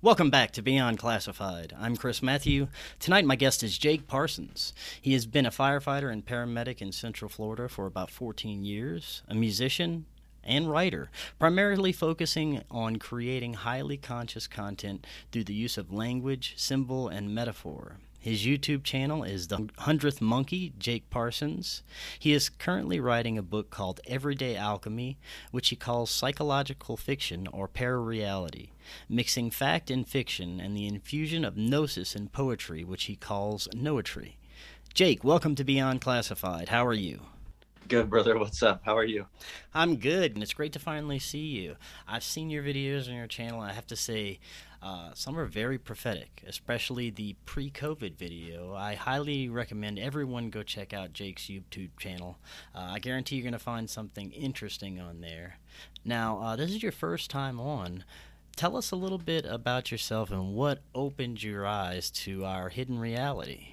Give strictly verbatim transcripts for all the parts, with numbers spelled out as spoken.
Welcome back to Beyond Classified. I'm Chris Matthew. Tonight my guest is Jake Parsons. He has been a firefighter and paramedic in Central Florida for about fourteen years, a musician and writer, primarily focusing on creating highly conscious content through the use of language, symbol, and metaphor. His YouTube channel is The Hundredth Monkey, Jake Parsons. He is currently writing a book called Everyday Alchemy, which he calls psychological fiction or parareality, mixing fact and fiction and the infusion of gnosis in poetry, which he calls noetry. Jake, welcome to Beyond Classified. How are you? Good, brother. What's up? How are you? I'm good, and it's great to finally see you. I've seen your videos on your channel, and I have to say, uh, some are very prophetic, especially the pre-COVID video. I highly recommend everyone go check out Jake's YouTube channel. Uh, I guarantee you're going to find something interesting on there. Now, uh, this is your first time on. Tell us a little bit about yourself and what opened your eyes to our hidden reality.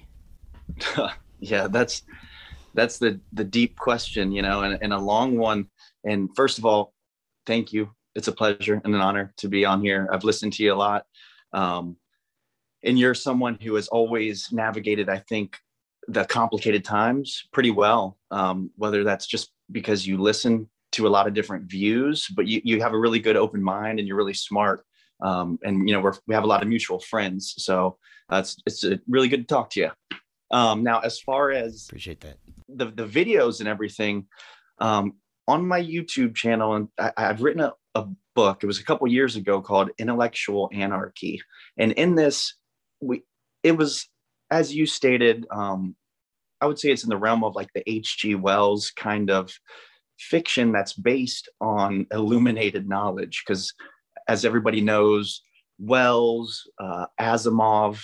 Yeah, that's... That's the the deep question, you know, and, and a long one. And first of all, thank you. It's a pleasure and an honor to be on here. I've listened to you a lot. Um, and you're someone who has always navigated, I think, the complicated times pretty well, um, whether that's just because you listen to a lot of different views, but you, you have a really good open mind and you're really smart. Um, and, you know, we're, we have a lot of mutual friends. So uh, it's, it's uh, really good to talk to you. Um, now, as far as Appreciate that. the the videos and everything, um, on my YouTube channel, and I, I've written a, a book. It was a couple years ago called Intellectual Anarchy. And in this, we it was, as you stated, um, I would say it's in the realm of like the H G Wells kind of fiction that's based on illuminated knowledge. Because as everybody knows, Wells, uh, Asimov,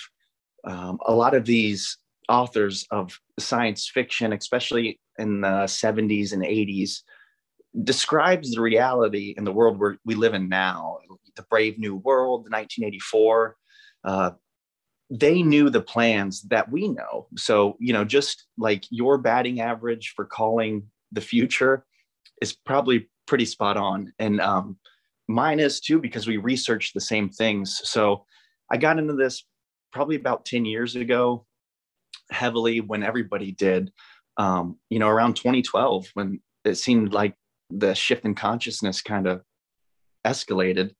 um, a lot of these authors of science fiction, especially in the seventies and eighties, describes the reality in the world where we live in now, the Brave New World, nineteen eighty-four. Uh, they knew the plans that we know. So, you know, just like your batting average for calling the future is probably pretty spot on. And um, mine is too, because we researched the same things. So I got into this probably about ten years ago, heavily, when everybody did, um, you know, around twenty twelve, when it seemed like the shift in consciousness kind of escalated.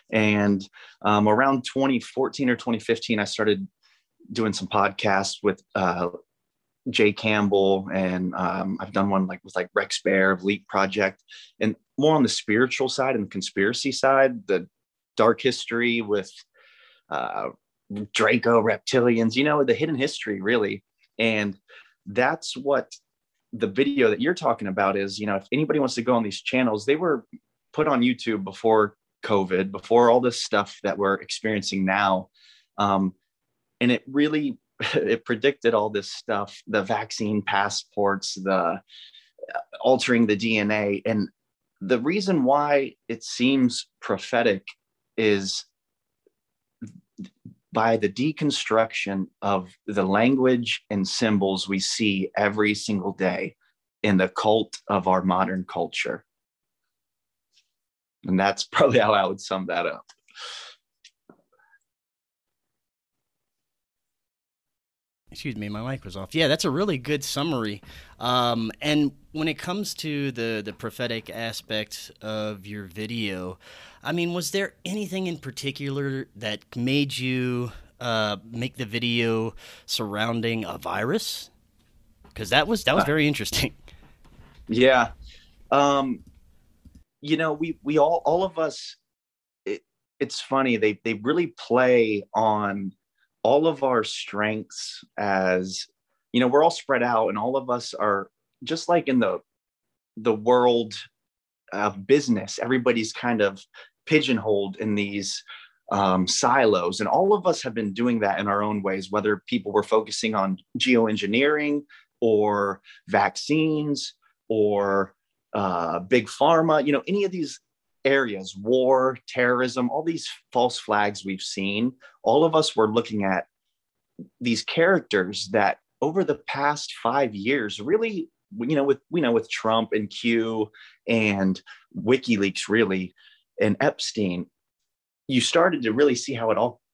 And um, around twenty fourteen or twenty fifteen, I started doing some podcasts with uh, Jay Campbell. And um, I've done one like with like Rex Bear of Leap Project, and more on the spiritual side and the conspiracy side, the dark history with uh, Draco reptilians, you know, the hidden history really. And that's what the video that you're talking about is. You know, if anybody wants to go on these channels, they were put on YouTube before COVID, before all this stuff that we're experiencing now. Um, and it really, it predicted all this stuff, the vaccine passports, the altering the D N A. And the reason why it seems prophetic is by the deconstruction of the language and symbols we see every single day in the cult of our modern culture. And that's probably how I would sum that up. Excuse me, my mic was off. Yeah, that's a really good summary. Um, and when it comes to the, the prophetic aspect of your video, I mean, was there anything in particular that made you uh, make the video surrounding a virus? Because that was that was very interesting. Yeah. Um, you know, we we all all of us, it, it's funny, they they really play on all of our strengths. As you know, we're all spread out, and all of us are just like in the the world of business. Everybody's kind of pigeonholed in these um, silos, and all of us have been doing that in our own ways, whether people were focusing on geoengineering or vaccines or uh, big pharma, you know, any of these areas, war, terrorism, all these false flags we've seen. All of us were looking at these characters that over the past five years, really, you know, with, you know, with Trump and Q and WikiLeaks, really, and Epstein, you started to really see how it all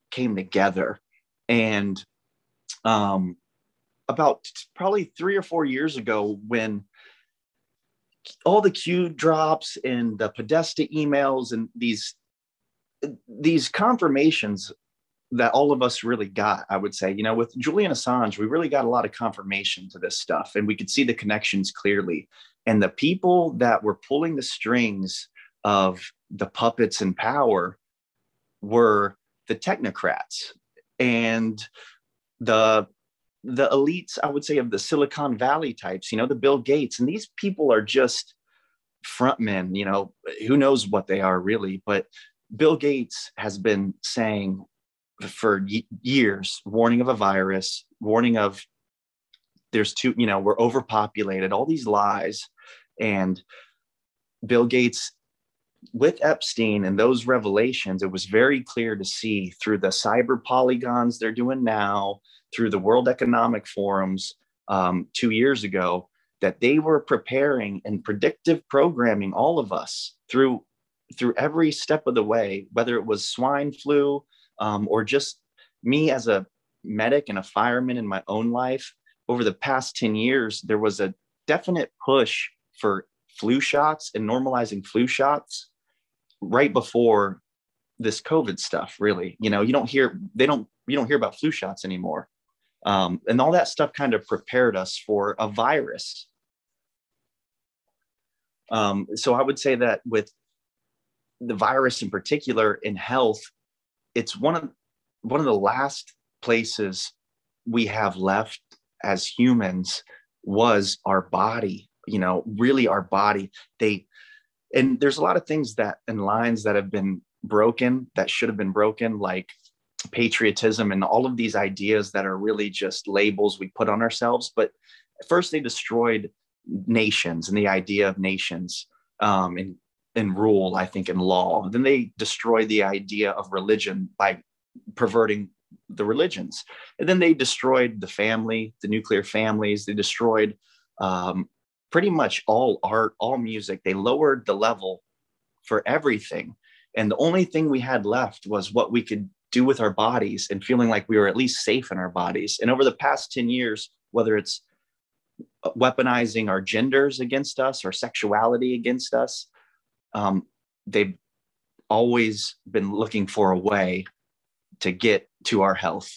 came together. And um, about probably three or four years ago, when all the Q drops and the Podesta emails and these these confirmations that all of us really got, I would say, you know, with Julian Assange, we really got a lot of confirmation to this stuff, and we could see the connections clearly. And the people that were pulling the strings of the puppets in power were the technocrats and the the elites, I would say, of the Silicon Valley types, you know, the Bill Gates. And these people are just frontmen, you know, who knows what they are really. But Bill Gates has been saying for years, warning of a virus, warning of there's too, you know, we're overpopulated, all these lies. And Bill Gates, with Epstein and those revelations, it was very clear to see through the cyber polygons they're doing now, through the World Economic Forums um, two years ago, that they were preparing and predictive programming all of us through through every step of the way, whether it was swine flu um, or just me as a medic and a fireman in my own life. Over the past ten years, there was a definite push for flu shots and normalizing flu shots right before this COVID stuff. Really, you know, you don't hear, they don't, you don't hear about flu shots anymore. Um, and all that stuff kind of prepared us for a virus. Um, so I would say that with the virus in particular in health, it's one of one of the last places we have left as humans was our body, you know, really our body. They, and there's a lot of things that and lines that have been broken that should have been broken, like patriotism and all of these ideas that are really just labels we put on ourselves. But first they destroyed nations and the idea of nations um, and, and rule, I think, in law. Then they destroyed the idea of religion by perverting the religions. And then they destroyed the family, the nuclear families. They destroyed um, pretty much all art, all music. They lowered the level for everything. And the only thing we had left was what we could do with our bodies and feeling like we were at least safe in our bodies. And over the past ten years, whether it's weaponizing our genders against us or sexuality against us, um, they've always been looking for a way to get to our health.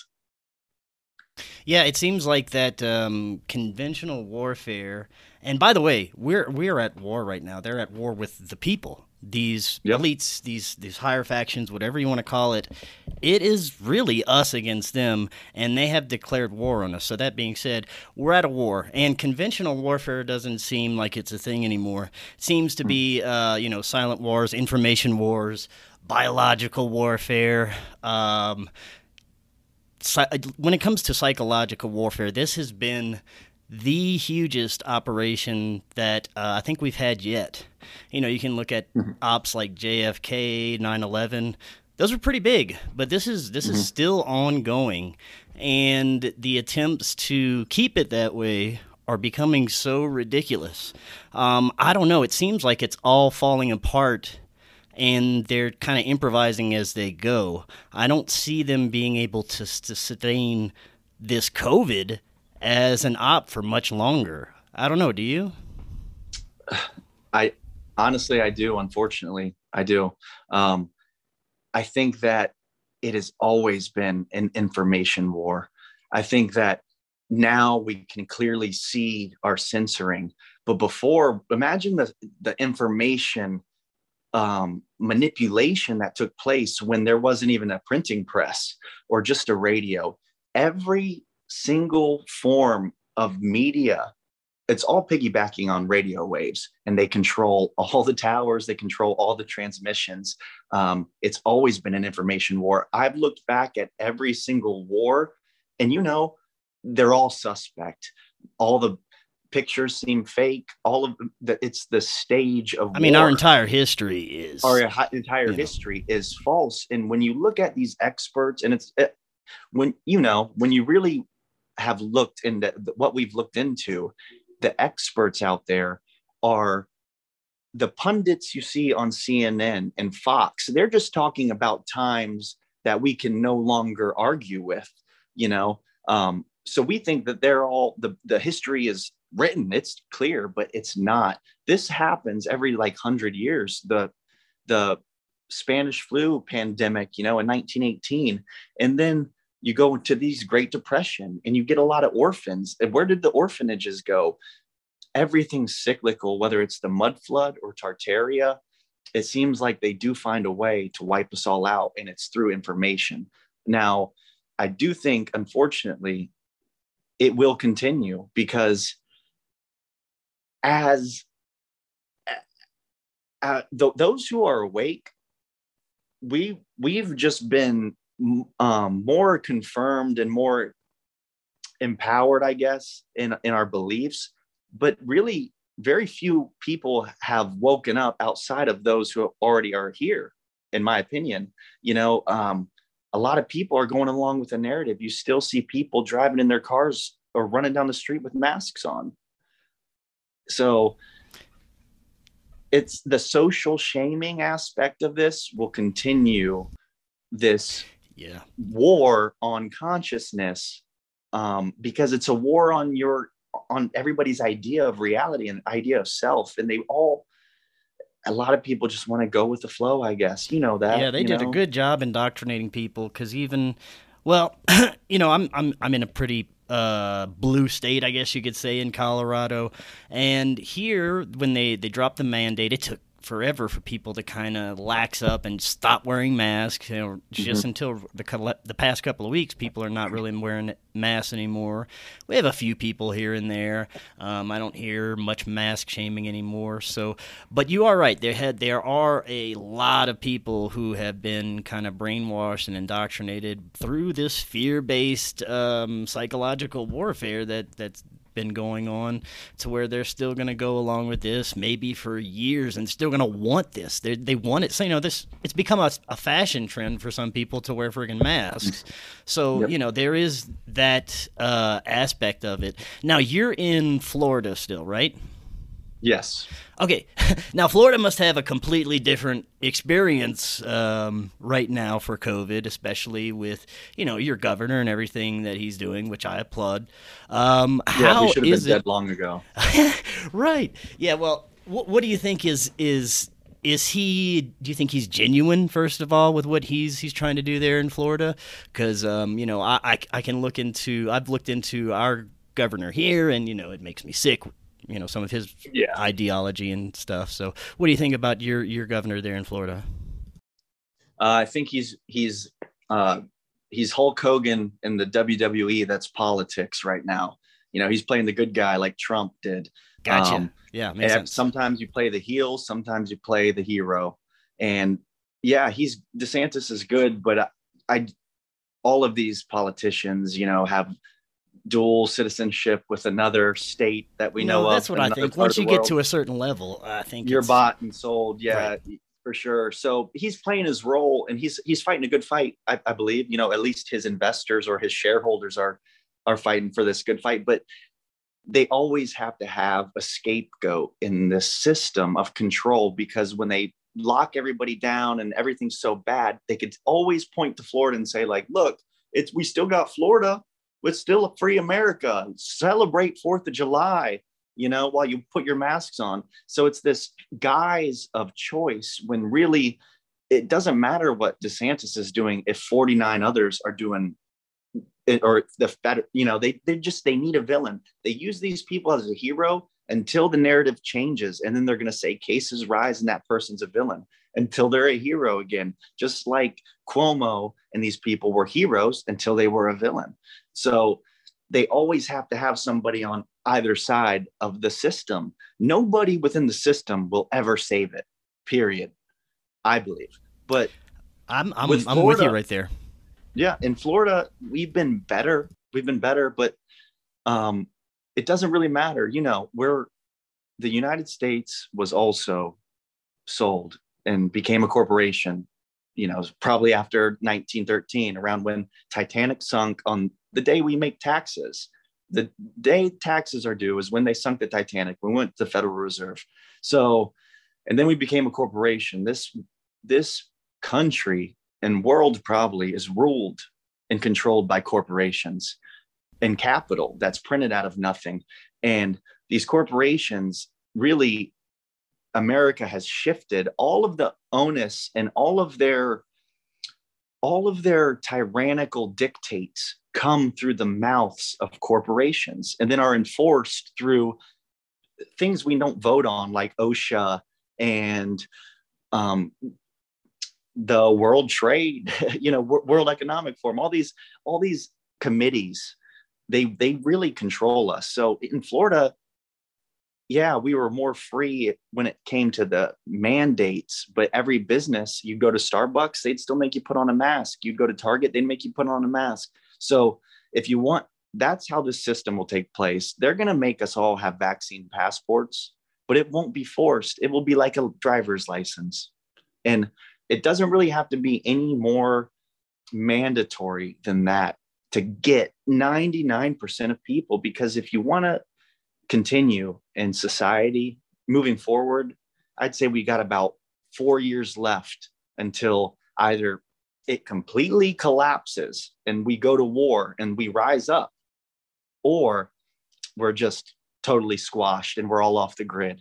Yeah, it seems like that um, conventional warfare. And by the way, we're we're at war right now. They're at war with the people. These yep. elites, these these higher factions, whatever you want to call it. It is really us against them, and they have declared war on us. So that being said, we're at a war, and conventional warfare doesn't seem like it's a thing anymore. It seems to be, uh, you know, silent wars, information wars, biological warfare. Um, when it comes to psychological warfare, this has been the hugest operation that uh, I think we've had yet. You know, you can look at mm-hmm. ops like J F K, nine eleven. Those are pretty big, but this is this mm-hmm. is still ongoing, and the attempts to keep it that way are becoming so ridiculous. Um, I don't know. It seems like it's all falling apart, and they're kind of improvising as they go. I don't see them being able to, to sustain this COVID as an op for much longer. I don't know. Do you? I honestly, I do. Unfortunately, I do. Um, I think that it has always been an information war. I think that now we can clearly see our censoring, but before, imagine the the information um, manipulation that took place when there wasn't even a printing press or just a radio. Every single form of media, it's all piggybacking on radio waves, and they control all the towers, they control all the transmissions. Um, it's always been an information war. I've looked back at every single war, and you know, they're all suspect. All the pictures seem fake. All of the, it's the stage of I mean, war. Our entire history is our entire you history know. is false. And when you look at these experts, and it's it, when you know when you really have looked into what we've looked into, the experts out there are the pundits you see on C N N and Fox. They're just talking about times that we can no longer argue with, you know. Um, so we think that they're all the the history is written, it's clear, but it's not. This happens every like hundred years. The the Spanish flu pandemic, you know, in nineteen eighteen, and then you go into these Great Depression and you get a lot of orphans. And where did the orphanages go? Everything's cyclical, whether it's the mud flood or Tartaria. It seems like they do find a way to wipe us all out, and it's through information. Now, I do think, unfortunately, it will continue because as uh, th- those who are awake, we we've just been um, more confirmed and more empowered, I guess, in in our beliefs. But really, very few people have woken up outside of those who already are here, in my opinion. You know, um, a lot of people are going along with the narrative. You still see people driving in their cars or running down the street with masks on. So it's the social shaming aspect of this will continue this yeah. war on consciousness, um, because it's a war on your on everybody's idea of reality and idea of self. And they all, a lot of people just want to go with the flow, I guess. You know that. Yeah, they did know? a good job indoctrinating people because even, well, you know, I'm I'm I'm in a pretty uh, blue state, I guess you could say, in Colorado. And here, when they, they dropped the mandate, it took forever for people to kind of lax up and stop wearing masks. You know, just mm-hmm. until the the past couple of weeks, people are not really wearing masks anymore. We have a few people here and there. Um, I don't hear much mask shaming anymore. So, but you are right. There had there are a lot of people who have been kind of brainwashed and indoctrinated through this fear-based um, psychological warfare that that's been going on, to where they're still going to go along with this maybe for years and still going to want this. They they want it. So, you know, this it's become a, a fashion trend for some people to wear friggin' masks. So, yep. you know, there is that uh, aspect of it. Now, you're in Florida still, right? Yes. Okay. Now, Florida must have a completely different experience um, right now for COVID, especially with, you know, your governor and everything that he's doing, which I applaud. Um, yeah, how he should have is been it... dead long ago. Right. Yeah. Well, wh- what do you think is is is he? Do you think he's genuine? First of all, with what he's he's trying to do there in Florida, because um, you know, I, I I can look into. I've looked into our governor here, and you know, it makes me sick. You know, some of his yeah. ideology and stuff. So what do you think about your, your governor there in Florida? Uh, I think he's, he's, uh, he's Hulk Hogan in the W W E. That's politics right now. You know, he's playing the good guy like Trump did. Gotcha. Um, yeah. Makes sense. Sometimes you play the heel, sometimes you play the hero. And yeah, he's DeSantis is good, but I, I all of these politicians, you know, have dual citizenship with another state that we no, know that's of. That's what I think. Once you get to a certain level, I think you're bought and sold. Yeah, right. for sure. So he's playing his role, and he's he's fighting a good fight. I, I believe, you know, at least his investors or his shareholders are are fighting for this good fight. But they always have to have a scapegoat in this system of control, because when they lock everybody down and everything's so bad, they could always point to Florida and say, like, look, it's we still got Florida. It's still a free America. Celebrate fourth of July, you know, while you put your masks on. So it's this guise of choice when really it doesn't matter what DeSantis is doing if forty-nine others are doing it, or the better, you know, they they just they need a villain. They use these people as a hero until the narrative changes, and then they're going to say cases rise and that person's a villain until they're a hero again, just like Cuomo and these people were heroes until they were a villain. So they always have to have somebody on either side of the system. Nobody within the system will ever save it, period, I believe. But I'm I'm with, I'm Florida, with you right there. Yeah, in Florida, we've been better. We've been better, but um, it doesn't really matter. You know, we're the United States was also sold and became a corporation, you know, probably after nineteen thirteen, around when Titanic sunk on the day we make taxes. The day taxes are due is when they sunk the Titanic. We went to the Federal Reserve. So, and then we became a corporation. This, this country and world probably is ruled and controlled by corporations and capital that's printed out of nothing. And these corporations really, America has shifted all of the onus and all of their all of their tyrannical dictates come through the mouths of corporations and then are enforced through things we don't vote on, like OSHA and um, the World Trade, you know, World Economic Forum, all these, all these committees, they, they really control us. So in Florida, yeah, we were more free when it came to the mandates, but every business, you go to Starbucks, they'd still make you put on a mask. You'd go to Target, they'd make you put on a mask. So if you want, that's how this system will take place. They're going to make us all have vaccine passports, but it won't be forced. It will be like a driver's license. And it doesn't really have to be any more mandatory than that to get ninety-nine percent of people, because if you want to continue in society moving forward, I'd say we got about four years left until either it completely collapses and we go to war and we rise up, or we're just totally squashed and we're all off the grid.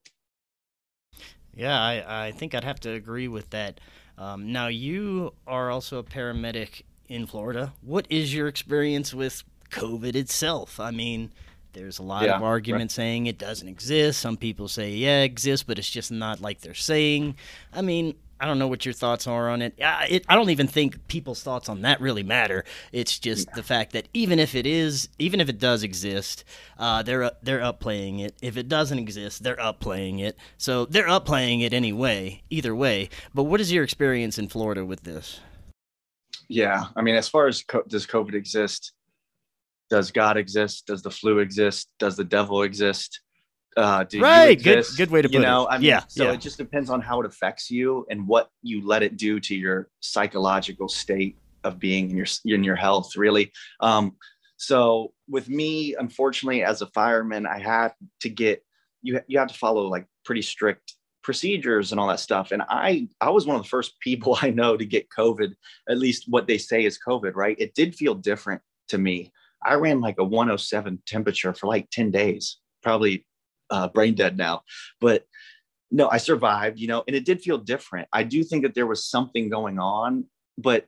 Yeah, I, I think I'd have to agree with that. Um, now, you are also a paramedic in Florida. What is your experience with COVID itself? I mean, there's a lot yeah, of arguments right. saying it doesn't exist. Some people say, yeah, it exists, but it's just not like they're saying. I mean, I don't know what your thoughts are on it. I, it, I don't even think people's thoughts on that really matter. It's just yeah. the fact that even if it is, even if it does exist, uh, they're they're upplaying it. If it doesn't exist, they're upplaying it. So they're upplaying it anyway, either way. But what is your experience in Florida with this? Yeah, I mean, as far as co- does COVID exist? Does God exist? Does the flu exist? Does the devil exist? Uh, do right. you exist? Good, good way to put you know, it. I mean, yeah. So yeah. it just depends on how it affects you and what you let it do to your psychological state of being in your in your health, really. Um, so with me, unfortunately, as a fireman, I had to get you. You have to follow like pretty strict procedures and all that stuff. And I I was one of the first people I know to get COVID. At least what they say is COVID, right? It did feel different to me. I ran like a one oh seven temperature for like ten days, probably uh, brain dead now. But no, I survived, you know, and it did feel different. I do think that there was something going on, but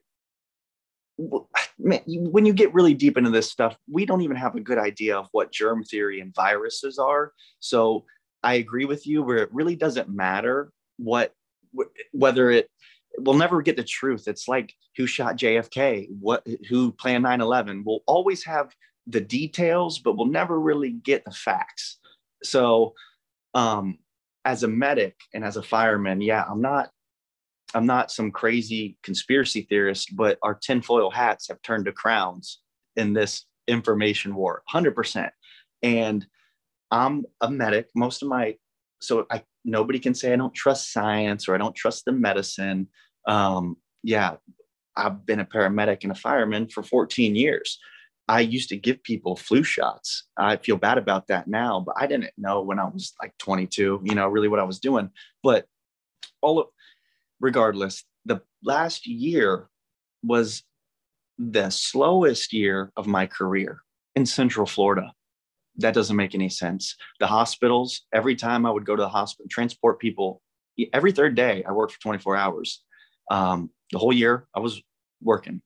man, when you get really deep into this stuff, we don't even have a good idea of what germ theory and viruses are. So I agree with you where it really doesn't matter what, whether it, we'll never get the truth. It's like who shot J F K, what, who planned nine eleven. We'll always have the details, but we'll never really get the facts. So um, as a medic and as a fireman, yeah, I'm not, I'm not some crazy conspiracy theorist, but our tinfoil hats have turned to crowns in this information war, one hundred percent. And I'm a medic. Most of my, so I, nobody can say I don't trust science or I don't trust the medicine. Um, yeah, I've been a paramedic and a fireman for fourteen years. I used to give people flu shots. I feel bad about that now, but I didn't know when I was like twenty-two, you know, really what I was doing. But all of, regardless, the last year was the slowest year of my career in Central Florida. That doesn't make any sense. The hospitals, every time I would go to the hospital, transport people, every third day, I worked for twenty-four hours. Um, the whole year I was working.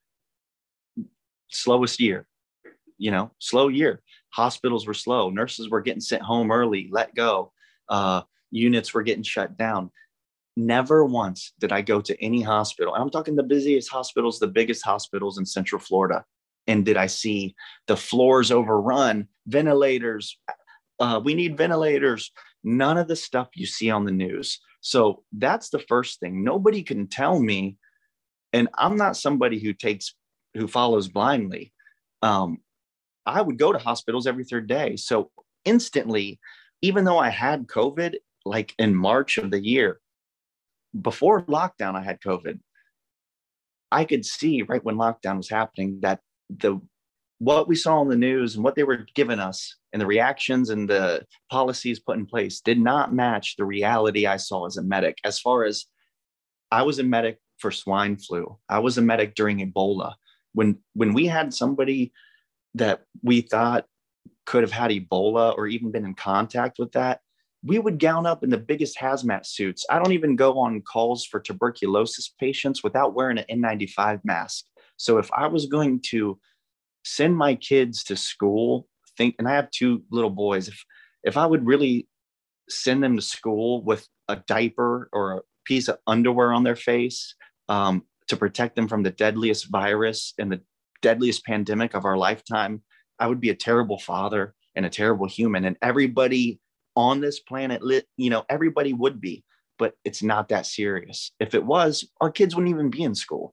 Slowest year, you know, slow year. Hospitals were slow. Nurses were getting sent home early, let go. Uh, units were getting shut down. Never once did I go to any hospital. I'm talking the busiest hospitals, the biggest hospitals in Central Florida. And did I see the floors overrun, ventilators? Uh, we need ventilators. None of the stuff you see on the news. So that's the first thing. Nobody can tell me. And I'm not somebody who takes, who follows blindly. Um, I would go to hospitals every third day. So instantly, even though I had COVID, like in March of the year, before lockdown, I had COVID. I could see right when lockdown was happening that the what we saw on the news and what they were giving us and the reactions and the policies put in place did not match the reality I saw as a medic. As far as I was a medic for swine flu. I was a medic during Ebola. When when we had somebody that we thought could have had Ebola or even been in contact with that, we would gown up in the biggest hazmat suits. I don't even go on calls for tuberculosis patients without wearing an N ninety-five mask. So if I was going to send my kids to school, think, and I have two little boys, if if I would really send them to school with a diaper or a piece of underwear on their face, um, to protect them from the deadliest virus and the deadliest pandemic of our lifetime, I would be a terrible father and a terrible human. And everybody on this planet, you know, everybody would be, but it's not that serious. If it was, our kids wouldn't even be in school.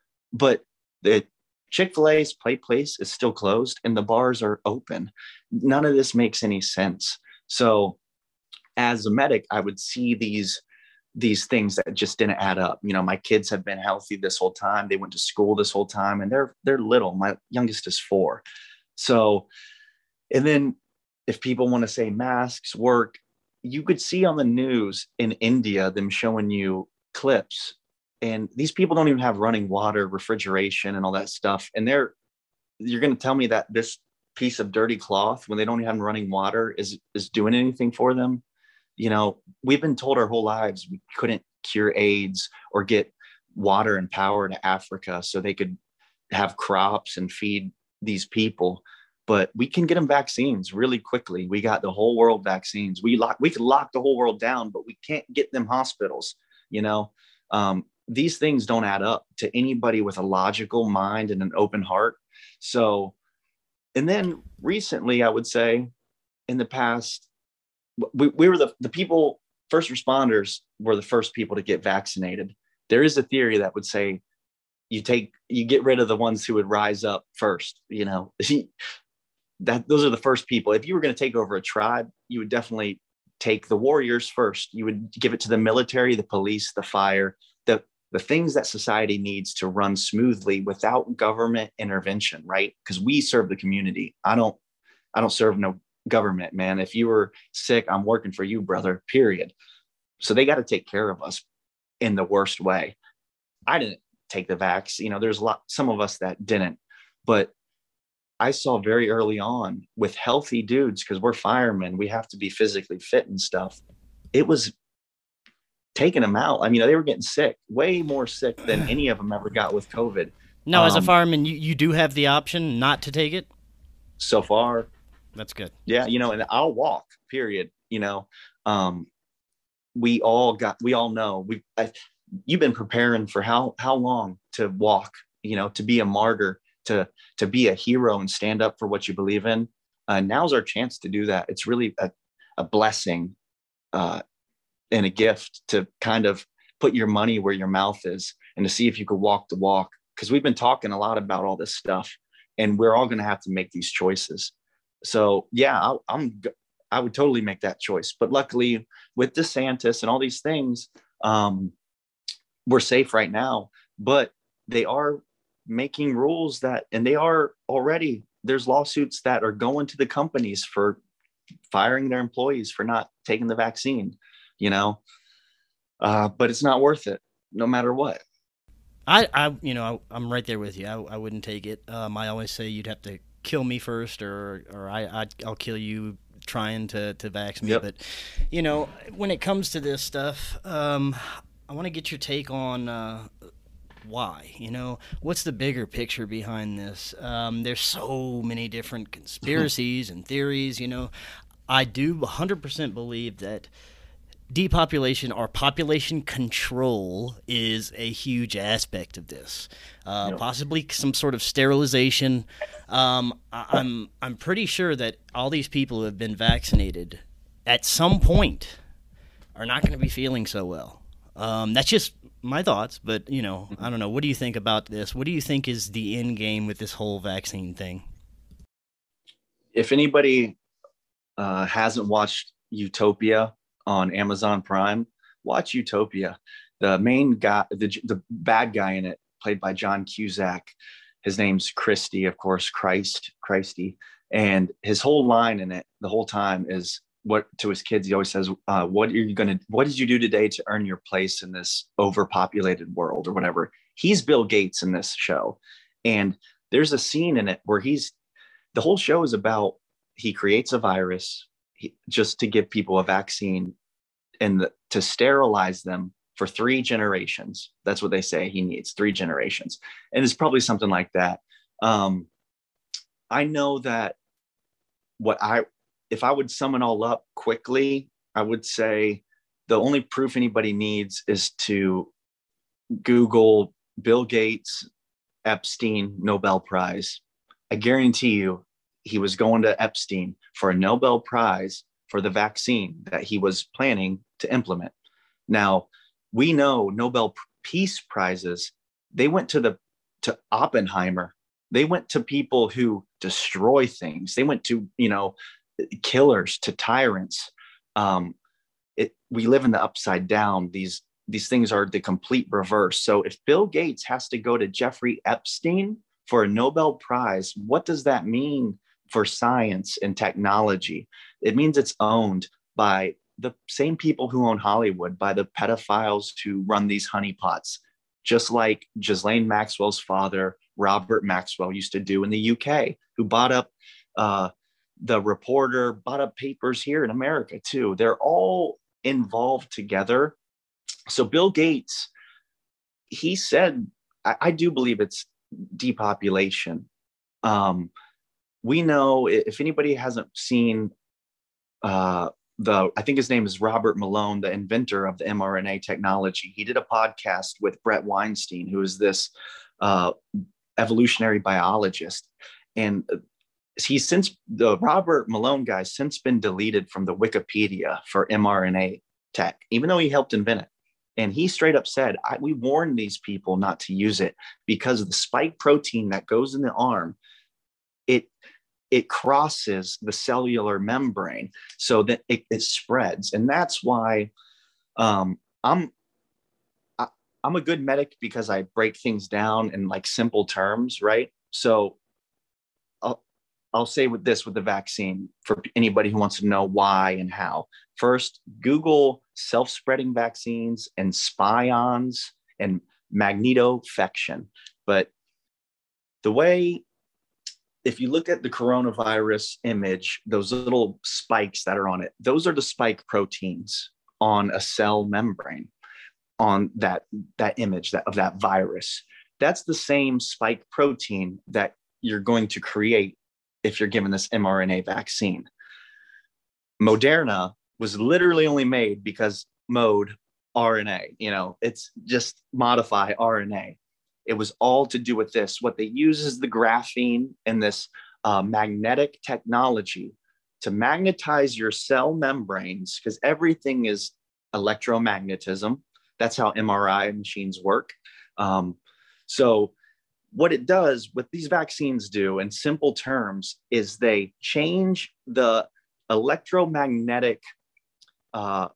But the Chick-fil-A's play place is still closed and the bars are open. None of this makes any sense. So as a medic, I would see these these things that just didn't add up. You know, my kids have been healthy this whole time. They went to school this whole time, and they're they're little. My youngest is four. So, and then if people want to say masks work, you could see on the news in India them showing you clips, and these people don't even have running water, refrigeration, and all that stuff. And they're you're going to tell me that this piece of dirty cloth, when they don't even have running water, is is doing anything for them? You know, we've been told our whole lives we couldn't cure AIDS or get water and power to Africa so they could have crops and feed these people. But we can get them vaccines really quickly. We got the whole world vaccines. We lock, we could lock the whole world down, but we can't get them hospitals. You know, um, these things don't add up to anybody with a logical mind and an open heart. So, and then recently, I would say in the past, We, we were the, the people, first responders were the first people to get vaccinated. There is a theory that would say you take, you get rid of the ones who would rise up first, you know, that those are the first people. If you were going to take over a tribe, you would definitely take the warriors first. You would give it to the military, the police, the fire, the, the things that society needs to run smoothly without government intervention, right? Because we serve the community. I don't, I don't serve no government, man. If you were sick, I'm working for you, brother, period. So they got to take care of us in the worst way. I didn't take the vax. You know, there's a lot, some of us that didn't, but I saw very early on with healthy dudes, because we're firemen, we have to be physically fit and stuff. It was taking them out. I mean, they were getting sick, way more sick than any of them ever got with COVID. Now, um, as a fireman, you, you do have the option not to take it? So far. That's good. Yeah. You know, and I'll walk, period. You know, um, we all got, we all know we, I, you've been preparing for how, how long to walk, you know, to be a martyr, to, to be a hero and stand up for what you believe in. Uh, now's our chance to do that. It's really a, a blessing uh, and a gift to kind of put your money where your mouth is and to see if you could walk the walk. Cause we've been talking a lot about all this stuff and we're all going to have to make these choices. So yeah, I, I'm, I would totally make that choice. But luckily with DeSantis and all these things, um, we're safe right now, but they are making rules that, and they are already, there's lawsuits that are going to the companies for firing their employees for not taking the vaccine, you know, uh, but it's not worth it no matter what. I, I you know, I, I'm right there with you. I, I wouldn't take it. Um, I always say you'd have to kill me first, or or I I'd, I'll kill you trying to to vax me. Yep. But you know, when it comes to this stuff, um, I want to get your take on uh, why. You know, what's the bigger picture behind this? Um, there's so many different conspiracies and theories. You know, I do one hundred percent believe that depopulation or population control is a huge aspect of this. Uh, yep. Possibly some sort of sterilization. Um, I, I'm I'm pretty sure that all these people who have been vaccinated at some point are not going to be feeling so well. Um, that's just my thoughts, but you know, I don't know. What do you think about this? What do you think is the end game with this whole vaccine thing? If anybody uh, hasn't watched Utopia on Amazon Prime, watch Utopia. The main guy, the the bad guy in it, played by John Cusack. His name's Christy, of course, Christ, Christy. And his whole line in it the whole time is what to his kids, he always says, uh, what are you going to, what did you do today to earn your place in this overpopulated world or whatever? He's Bill Gates in this show. And there's a scene in it where he's, the whole show is about, he creates a virus he, just to give people a vaccine and the, to sterilize them for three generations. That's what they say he needs, three generations. And it's probably something like that. Um, I know that what I, if I would sum it all up quickly, I would say the only proof anybody needs is to Google Bill Gates, Epstein, Nobel Prize. I guarantee you he was going to Epstein for a Nobel Prize for the vaccine that he was planning to implement. Now, we know Nobel Peace Prizes, they went to the to Oppenheimer. They went to people who destroy things. They went to, you know, killers, to tyrants. Um, it, we live in the upside down. These these things are the complete reverse. So if Bill Gates has to go to Jeffrey Epstein for a Nobel Prize, what does that mean for science and technology? It means it's owned by the same people who own Hollywood, by the pedophiles who run these honeypots, just like Ghislaine Maxwell's father, Robert Maxwell, used to do in the U K, who bought up uh, the Reporter, bought up papers here in America too. They're all involved together. So Bill Gates, he said, I, I do believe it's depopulation. Um, we know, if anybody hasn't seen uh, the, I think his name is Robert Malone, the inventor of the mRNA technology. He did a podcast with Brett Weinstein, who is this uh, evolutionary biologist. And he's since, the Robert Malone guy, since been deleted from the Wikipedia for mRNA tech, even though he helped invent it. And he straight up said, I, we warned these people not to use it because of the spike protein that goes in the arm. It it crosses the cellular membrane so that it, it spreads. And that's why um, I'm I, I'm a good medic, because I break things down in like simple terms, right? So I'll, I'll say with this, with the vaccine, for anybody who wants to know why and how. First, Google self-spreading vaccines and spions and magnetofection. But the way, if you look at the coronavirus image, those little spikes that are on it, those are the spike proteins on a cell membrane on that, that image that, of that virus. That's the same spike protein that you're going to create if you're given this mRNA vaccine. Moderna was literally only made because mode R N A, you know, it's just modify R N A. It was all to do with this. What they use is the graphene and this uh, magnetic technology to magnetize your cell membranes, because everything is electromagnetism. That's how M R I machines work. Um, so what it does, what these vaccines do in simple terms, is they change the electromagnetic uh,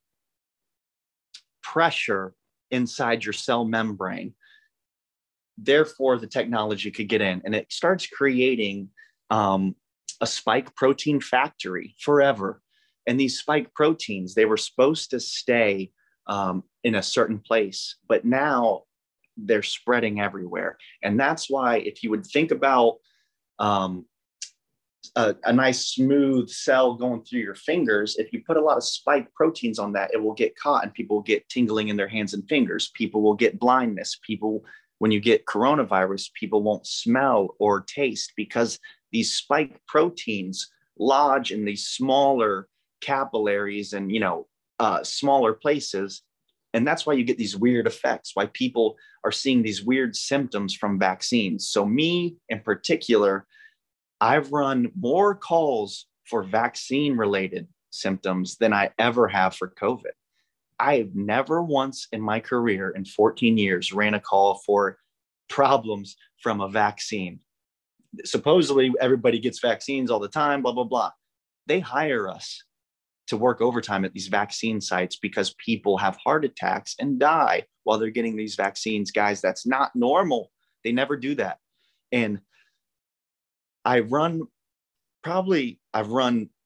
pressure inside your cell membrane. Therefore, the technology could get in, and it starts creating um, a spike protein factory forever. And these spike proteins, they were supposed to stay um, in a certain place, but now they're spreading everywhere. And that's why, if you would think about um, a, a nice smooth cell going through your fingers, if you put a lot of spike proteins on that, it will get caught and people will get tingling in their hands and fingers. People will get blindness. People, when you get coronavirus, people won't smell or taste because these spike proteins lodge in these smaller capillaries and, you know, uh, smaller places. And that's why you get these weird effects, why people are seeing these weird symptoms from vaccines. So me in particular, I've run more calls for vaccine related symptoms than I ever have for COVID. I have never once in my career in fourteen years ran a call for problems from a vaccine. Supposedly everybody gets vaccines all the time, blah, blah, blah. They hire us to work overtime at these vaccine sites because people have heart attacks and die while they're getting these vaccines. Guys, that's not normal. They never do that. And I run probably, I've run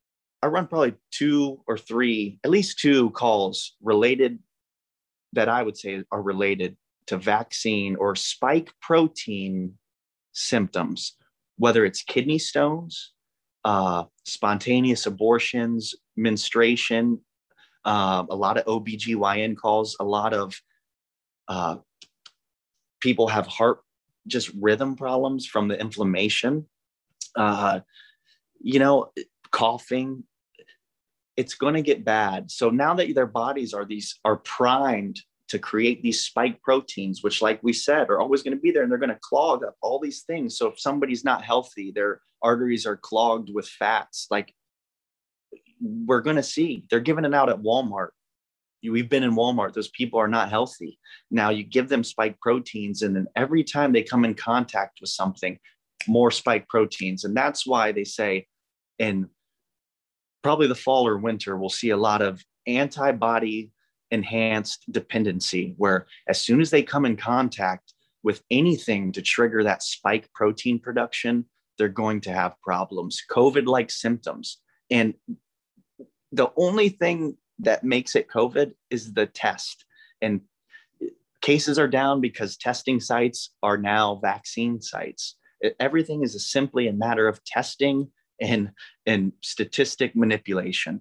I run probably two or three, at least two calls related that I would say are related to vaccine or spike protein symptoms, whether it's kidney stones, uh, spontaneous abortions, menstruation, uh, a lot of O B G Y N calls, a lot of uh, people have heart just rhythm problems from the inflammation, uh, you know, coughing. It's going to get bad. So now that their bodies are these are primed to create these spike proteins, which, like we said, are always going to be there, and they're going to clog up all these things. So if somebody's not healthy, their arteries are clogged with fats. Like, we're going to see, they're giving it out at Walmart. We've been in Walmart. Those people are not healthy. Now you give them spike proteins, and then every time they come in contact with something, more spike proteins. And that's why they say in probably the fall or winter, we'll see a lot of antibody enhanced dependency, where as soon as they come in contact with anything to trigger that spike protein production, they're going to have problems, COVID-like symptoms. And the only thing that makes it COVID is the test. And cases are down because testing sites are now vaccine sites. Everything is simply a matter of testing and, and statistic manipulation.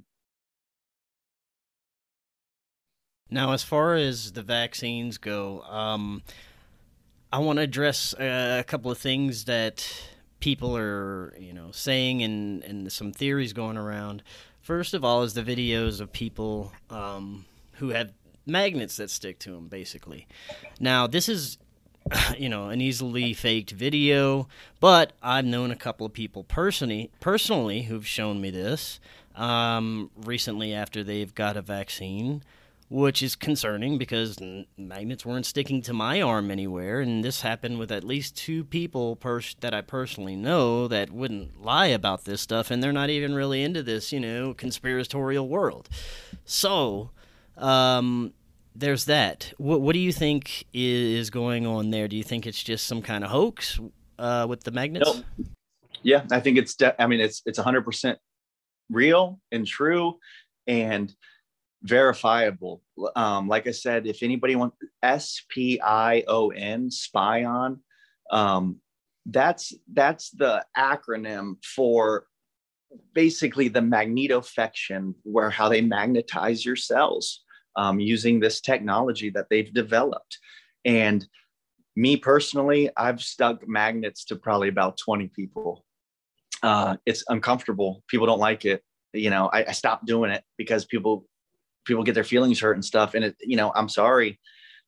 Now, as far as the vaccines go, um, I want to address uh, a couple of things that people are, you know, saying, and, and some theories going around. First of all is the videos of people um, who have magnets that stick to them, basically. Now, this is, you know, an easily faked video, but I've known a couple of people personally, personally who've shown me this um, recently after they've got a vaccine, which is concerning because magnets weren't sticking to my arm anywhere, and this happened with at least two people pers- that I personally know that wouldn't lie about this stuff, and they're not even really into this, you know, conspiratorial world. So, um, there's that. What, what do you think is going on there? Do you think it's just some kind of hoax uh, with the magnets? Nope. Yeah, I think it's, de- I mean, it's, it's one hundred percent real and true and verifiable. Um, like I said, if anybody wants S P I O N, Spion, um, that's that's the acronym for basically the magnetofection, where how they magnetize your cells um, using this technology that they've developed. And me personally, I've stuck magnets to probably about twenty people. Uh, it's uncomfortable. People don't like it. You know, I, I stopped doing it because people people get their feelings hurt and stuff. And it, you know, I'm sorry,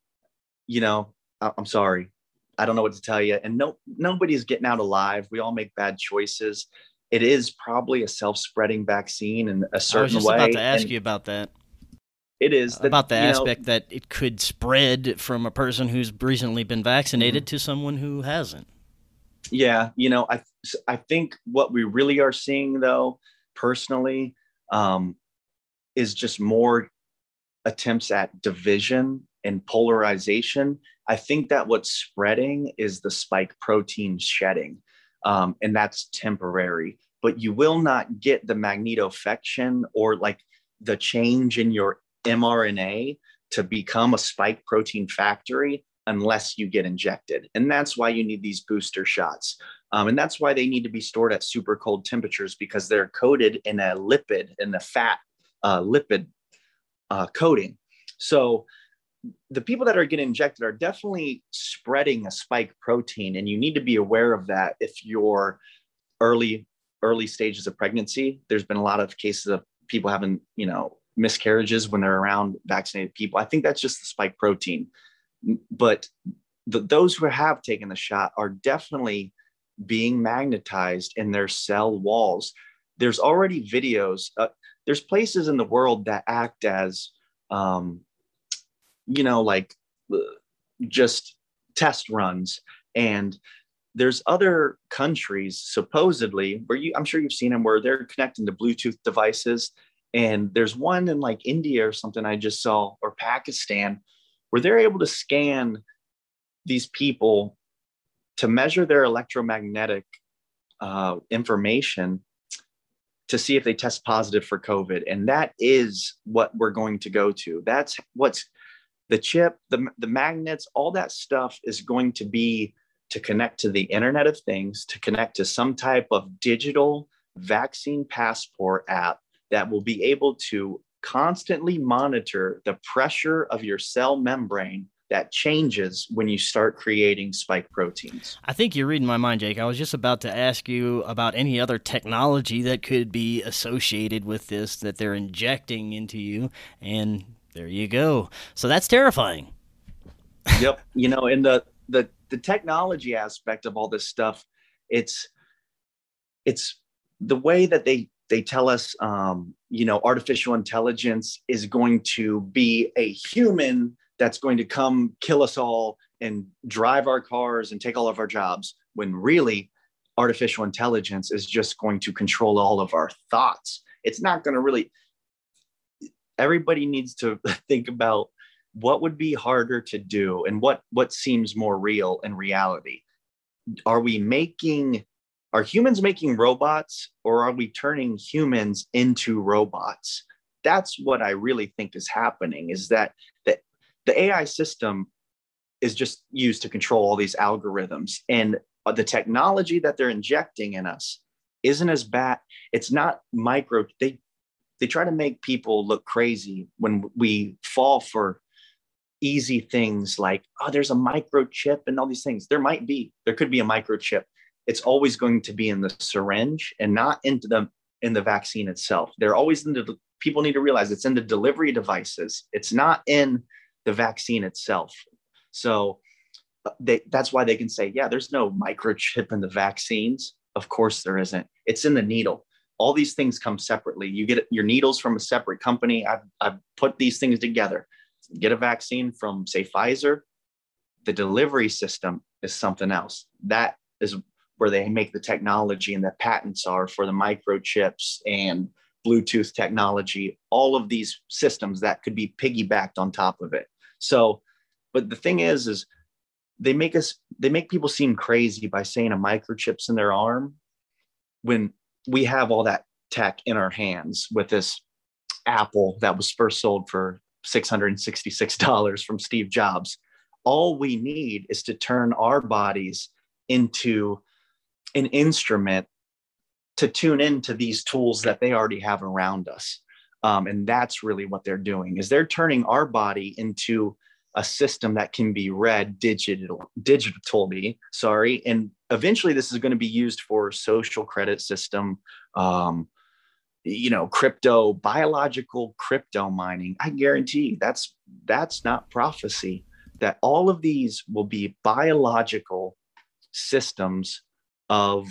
you know, I'm sorry. I don't know what to tell you. And no, nobody's getting out alive. We all make bad choices. It is probably a self-spreading vaccine in a certain way. I was just way. about to ask and you about that. It is. That, about the aspect know, that it could spread from a person who's recently been vaccinated mm-hmm. to someone who hasn't. Yeah. You know, I, I think what we really are seeing, though, personally, um, is just more attempts at division and polarization. I think that what's spreading is the spike protein shedding, um, and that's temporary. But you will not get the magnetofection or like the change in your M R N A to become a spike protein factory unless you get injected. And that's why you need these booster shots. Um, and that's why they need to be stored at super cold temperatures, because they're coated in a lipid, in the fat uh, lipid uh, coating. So the people that are getting injected are definitely spreading a spike protein, and you need to be aware of that if you're early, early stages of pregnancy. There's been a lot of cases of people having, you know, miscarriages when they're around vaccinated people. I think that's just the spike protein. But the, those who have taken the shot are definitely being magnetized in their cell walls. There's already videos. Uh, there's places in the world that act as, um, you know, like uh, just test runs. And there's other countries supposedly where you, I'm sure you've seen them, where they're connecting to Bluetooth devices. And there's one in like India or something I just saw, or Pakistan, where they're able to scan these people to measure their electromagnetic uh, information to see if they test positive for COVID. And that is what we're going to go to. That's what's the chip, the, the magnets, all that stuff is going to be to connect to the Internet of Things, to connect to some type of digital vaccine passport app that will be able to constantly monitor the pressure of your cell membrane that changes when you start creating spike proteins. I think you're reading my mind, Jake. I was just about to ask you about any other technology that could be associated with this that they're injecting into you, and there you go. So that's terrifying. Yep. You know, in the, the, the technology aspect of all this stuff, it's, it's the way that they, they tell us, um, you know, artificial intelligence is going to be a human that's going to come kill us all and drive our cars and take all of our jobs, when really artificial intelligence is just going to control all of our thoughts. It's not going to really, everybody needs to think about what would be harder to do and what, what seems more real in reality. Are we making, are humans making robots, or are we turning humans into robots? That's what I really think is happening, is that the, the A I system is just used to control all these algorithms, and the technology that they're injecting in us isn't as bad. It's not micro. They, they try to make people look crazy when we fall for easy things like, oh, there's a microchip and all these things. There might be, there could be a microchip. It's always going to be in the syringe and not into the, in the vaccine itself. They're always in the, people need to realize it's in the delivery devices. It's not in the vaccine itself. So they, that's why they can say, yeah, there's no microchip in the vaccines. Of course there isn't. It's in the needle. All these things come separately. You get your needles from a separate company. I've, I've put these things together. Get a vaccine from, say, Pfizer. The delivery system is something else. That is where they make the technology, and the patents are for the microchips and Bluetooth technology, all of these systems that could be piggybacked on top of it. So, but the thing is, is they make us, they make people seem crazy by saying a microchip's in their arm, when we have all that tech in our hands with this Apple that was first sold for six hundred sixty-six dollars from Steve Jobs. All we need is to turn our bodies into an instrument to tune into these tools that they already have around us. Um, and that's really what they're doing, is they're turning our body into a system that can be read digital, digitally, sorry. And eventually this is going to be used for social credit system, um, you know, crypto, biological crypto mining. I guarantee that's, that's not prophecy, that all of these will be biological systems of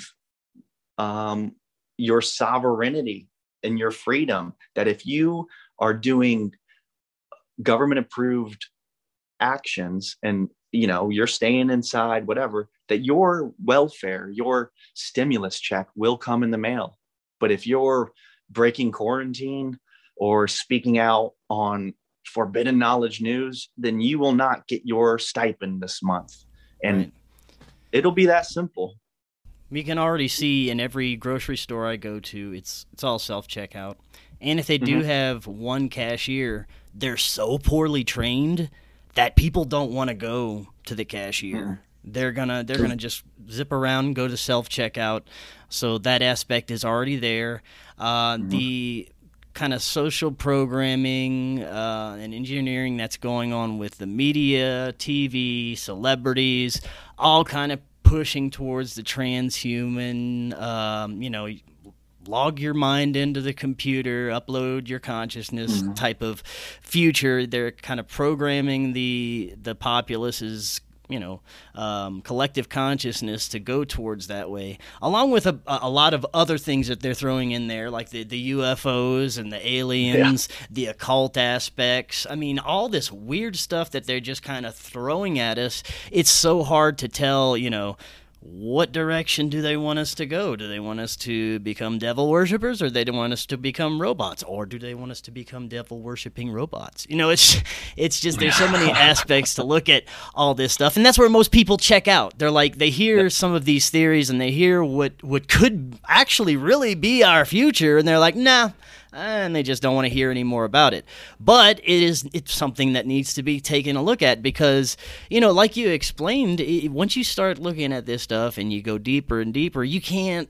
um, your sovereignty and your freedom. That if you are doing government approved actions and, you know, you're staying inside, whatever, that your welfare, your stimulus check will come in the mail. But if you're breaking quarantine or speaking out on forbidden knowledge news, then you will not get your stipend this month. And right. It'll be that simple. You can already see in every grocery store I go to, it's it's all self-checkout. And if they do mm-hmm. have one cashier, they're so poorly trained that people don't want to go to the cashier. Mm-hmm. They're gonna they're gonna just zip around and go to self-checkout. So that aspect is already there. Uh, mm-hmm. The kind of social programming uh, and engineering that's going on with the media, T V, celebrities, all kind of pushing towards the transhuman, um, you know, log your mind into the computer, upload your consciousness mm-hmm. type of future. They're kind of programming the the populace's, you know, um, collective consciousness to go towards that way, along with a, a lot of other things that they're throwing in there, like the, the U F Os and the aliens, yeah. the occult aspects. I mean, all this weird stuff that they're just kind of throwing at us. It's so hard to tell, you know, what direction do they want us to go? Do they want us to become devil worshippers, or do they want us to become robots, or do they want us to become devil worshipping robots? You know, it's it's just there's so many aspects to look at all this stuff, and that's where most people check out. They're like, they hear yep. some of these theories and they hear what what could actually really be our future, and they're like, nah. And they just don't want to hear any more about it. But it is it's something that needs to be taken a look at because, you know, like you explained, it, once you start looking at this stuff and you go deeper and deeper, you can't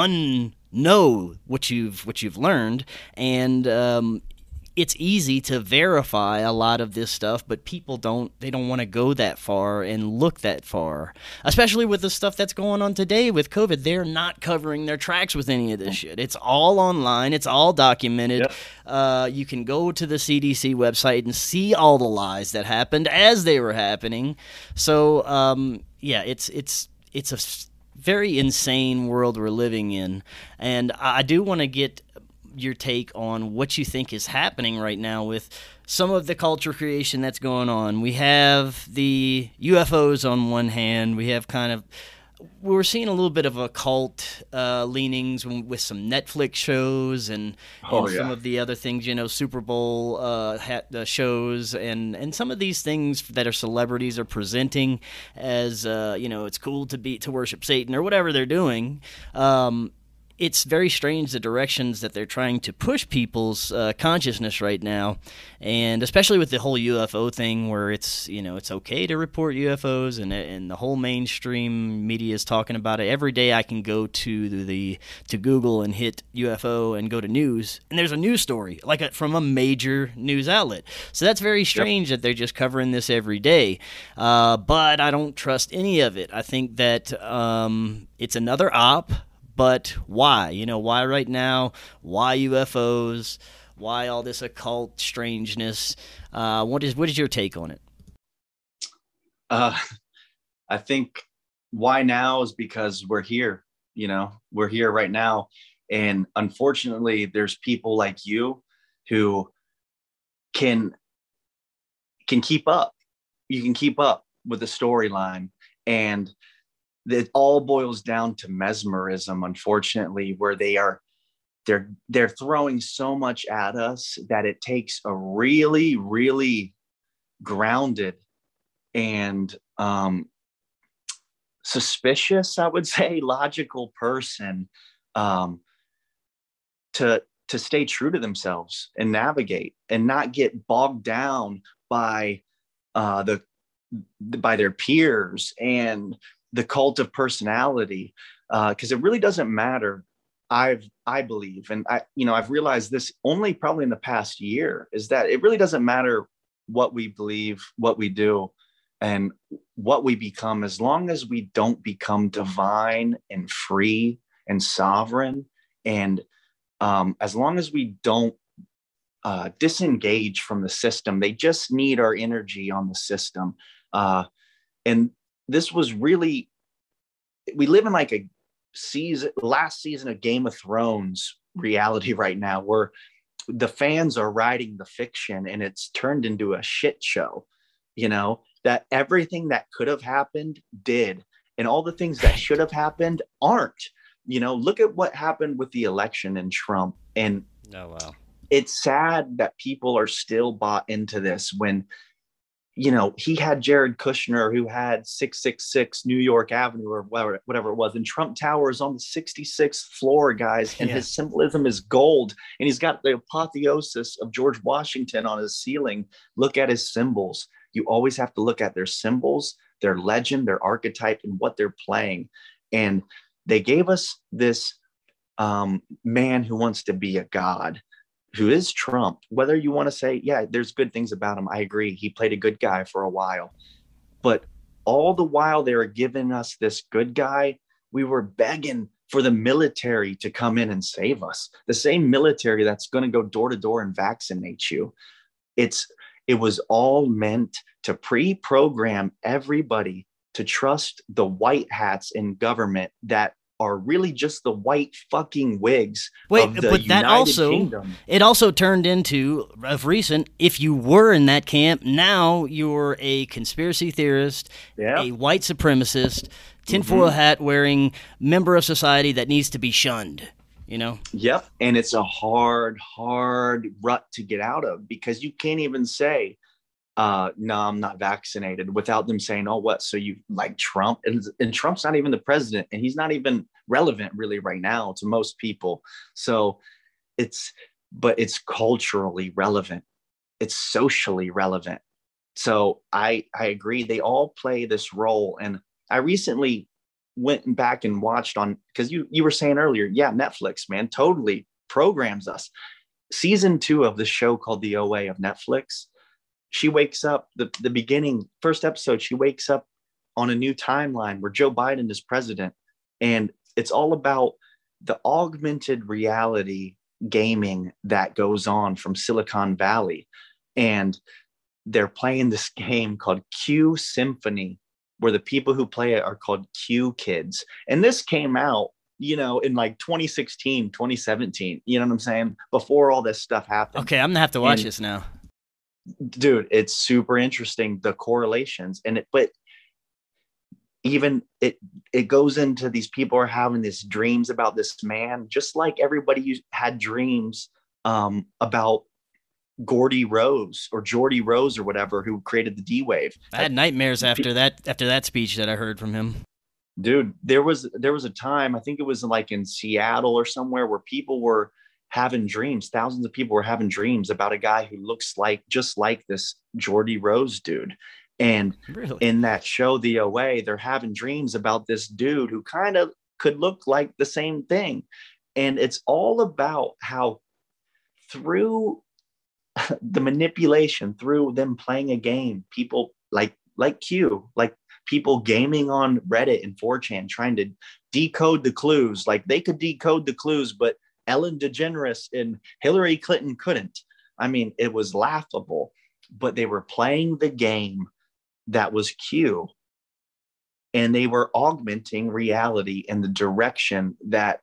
unknow what you've what you've learned, and um, it's easy to verify a lot of this stuff, but people don't they don't want to go that far and look that far, especially with the stuff that's going on today with COVID. They're not covering their tracks with any of this shit. It's all online. It's all documented. Yep. Uh, you can go to the C D C website and see all the lies that happened as they were happening. So, um, yeah, it's it's it's a very insane world we're living in, and I do want to get your take on what you think is happening right now with some of the culture creation that's going on. We have the U F Os on one hand. We have kind of we're seeing a little bit of a cult uh, leanings with some Netflix shows and, oh, and yeah. some of the other things, you know, Super Bowl uh, ha- uh, shows and, and some of these things that are celebrities are presenting as, uh, you know, it's cool to be to worship Satan or whatever they're doing. Um, It's very strange the directions that they're trying to push people's uh, consciousness right now, and especially with the whole U F O thing, where it's you know it's okay to report U F Os, and and the whole mainstream media is talking about it every day. I can go to the to Google and hit U F O and go to news, and there's a news story like a, from a major news outlet. So that's very strange yep. that they're just covering this every day. Uh, but I don't trust any of it. I think that um, it's another op. But why? You know, why right now? Why U F Os? Why all this occult strangeness? Uh, what is what is your take on it? Uh, I think why now is because we're here. You know, we're here right now. And unfortunately, there's people like you who can, can keep up. You can keep up with the storyline. And it all boils down to mesmerism, unfortunately, where they are they're they're throwing so much at us that it takes a really, really grounded and um, suspicious, I would say, logical person um, to to stay true to themselves and navigate and not get bogged down by uh, the by their peers and the cult of personality, because uh, it really doesn't matter. I've, I believe, and I, you know, I've realized this only probably in the past year, is that it really doesn't matter what we believe, what we do, and what we become, as long as we don't become divine and free and sovereign, and um, as long as we don't uh, disengage from the system. They just need our energy on the system, uh, and this was really, we live in like a season, last season of Game of Thrones reality right now, where the fans are writing the fiction and it's turned into a shit show, you know, that everything that could have happened did. And all the things that should have happened aren't. You know, look at what happened with the election and Trump. And oh, wow. It's sad that people are still bought into this when, you know, he had Jared Kushner, who had six six six New York Avenue or whatever, whatever it was. And Trump Tower is on the sixty-sixth floor, guys. And yeah. his symbolism is gold. And he's got the apotheosis of George Washington on his ceiling. Look at his symbols. You always have to look at their symbols, their legend, their archetype, and what they're playing. And they gave us this um, man who wants to be a god, who is Trump. Whether you want to say, yeah, there's good things about him. I agree. He played a good guy for a while. But all the while they were giving us this good guy, we were begging for the military to come in and save us. The same military that's going to go door to door and vaccinate you. It's It was all meant to pre-program everybody to trust the white hats in government that are really just the white fucking wigs. Wait, of the but that United also, Kingdom. It also turned into, of recent, if you were in that camp, now you're a conspiracy theorist, yeah. a white supremacist, tinfoil Mm-hmm. hat wearing member of society that needs to be shunned, you know? Yep. And it's a hard, hard rut to get out of, because you can't even say, uh, no, I'm not vaccinated, without them saying, oh, what? So you like Trump? And, and Trump's not even the president, and he's not even relevant really right now to most people. So it's, but it's culturally relevant. It's socially relevant. So I, I agree. They all play this role. And I recently went back and watched on, because you, you were saying earlier, yeah, Netflix, man, totally programs us. Season two of the show called The O A of Netflix, she wakes up, the, the beginning, first episode, she wakes up on a new timeline where Joe Biden is president. And it's all about the augmented reality gaming that goes on from Silicon Valley. And they're playing this game called Q Symphony, where the people who play it are called Q Kids. And this came out, you know, in like twenty sixteen, twenty seventeen, you know what I'm saying? Before all this stuff happened. Okay, I'm going to have to watch And this now. dude, it's super interesting, the correlations. And it, but even it, it goes into these people are having these dreams about this man, just like everybody had dreams um, about Gordy Rose or Geordie Rose or whatever, who created the D Wave. I had nightmares after that, after that speech that I heard from him. Dude, there was, there was a time, I think it was like in Seattle or somewhere, where people were having dreams. Thousands of people were having dreams about a guy who looks like, just like this Geordie Rose dude. And Really? in that show, The O A, they're having dreams about this dude who kind of could look like the same thing. And it's all about how through the manipulation, through them playing a game, people like, like Q, like people gaming on Reddit and four chan, trying to decode the clues. Like they could decode the clues, but Ellen DeGeneres and Hillary Clinton couldn't. I mean, it was laughable, but they were playing the game that was Q, and they were augmenting reality in the direction that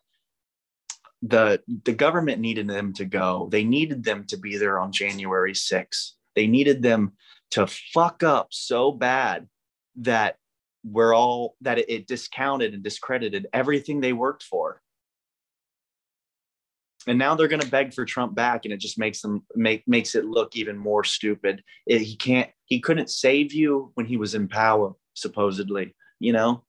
the the government needed them to go. They needed them to be there on January sixth. They needed them to fuck up so bad that we're all that it, it discounted and discredited everything they worked for. And now they're going to beg for Trump back, and it just makes them make makes it look even more stupid. It, he can't, he couldn't save you when he was in power, supposedly, you know?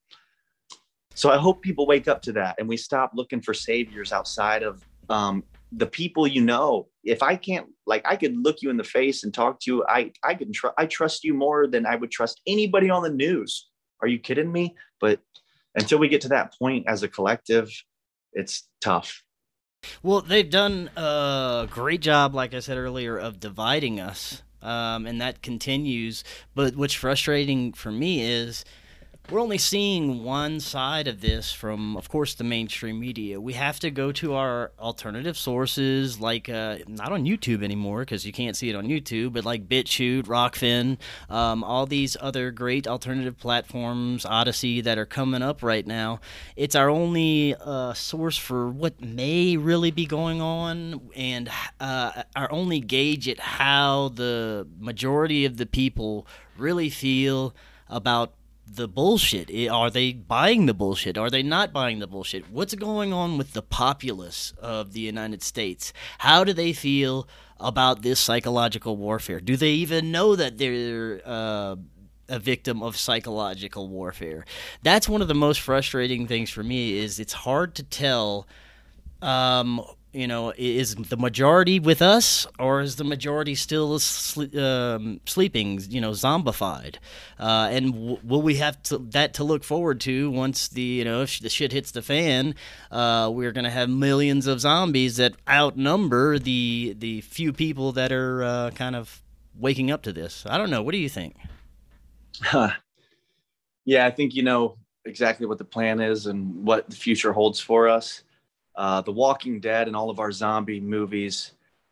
So I hope people wake up to that, and we stop looking for saviors outside of um, the people, you know. If I can't, like, I could look you in the face and talk to you. I, I can tr- I trust you more than I would trust anybody on the news. Are you kidding me? But until we get to that point as a collective, it's tough. Well, they've done a great job, like I said earlier, of dividing us, um, and that continues. But what's frustrating for me is we're only seeing one side of this from, of course, the mainstream media. We have to go to our alternative sources, like uh, not on YouTube anymore because you can't see it on YouTube, but like BitChute, Rockfin, um, all these other great alternative platforms, Odyssey, that are coming up right now. It's our only uh, source for what may really be going on, and uh, our only gauge at how the majority of the people really feel about the bullshit. Are they buying the bullshit? Are they not buying the bullshit? What's going on with the populace of the United States? How do they feel about this psychological warfare? Do they even know that they're uh, a victim of psychological warfare? That's one of the most frustrating things for me. Is it's hard to tell um you know, is the majority with us, or is the majority still sle- um, sleeping, you know, zombified? Uh, and w- will we have to, that to look forward to once the, you know, if the shit hits the fan? Uh, we're going to have millions of zombies that outnumber the the few people that are uh, kind of waking up to this. I don't know. What do you think? Huh. Yeah, I think you know exactly what the plan is and what the future holds for us. Uh, the Walking Dead and all of our zombie movies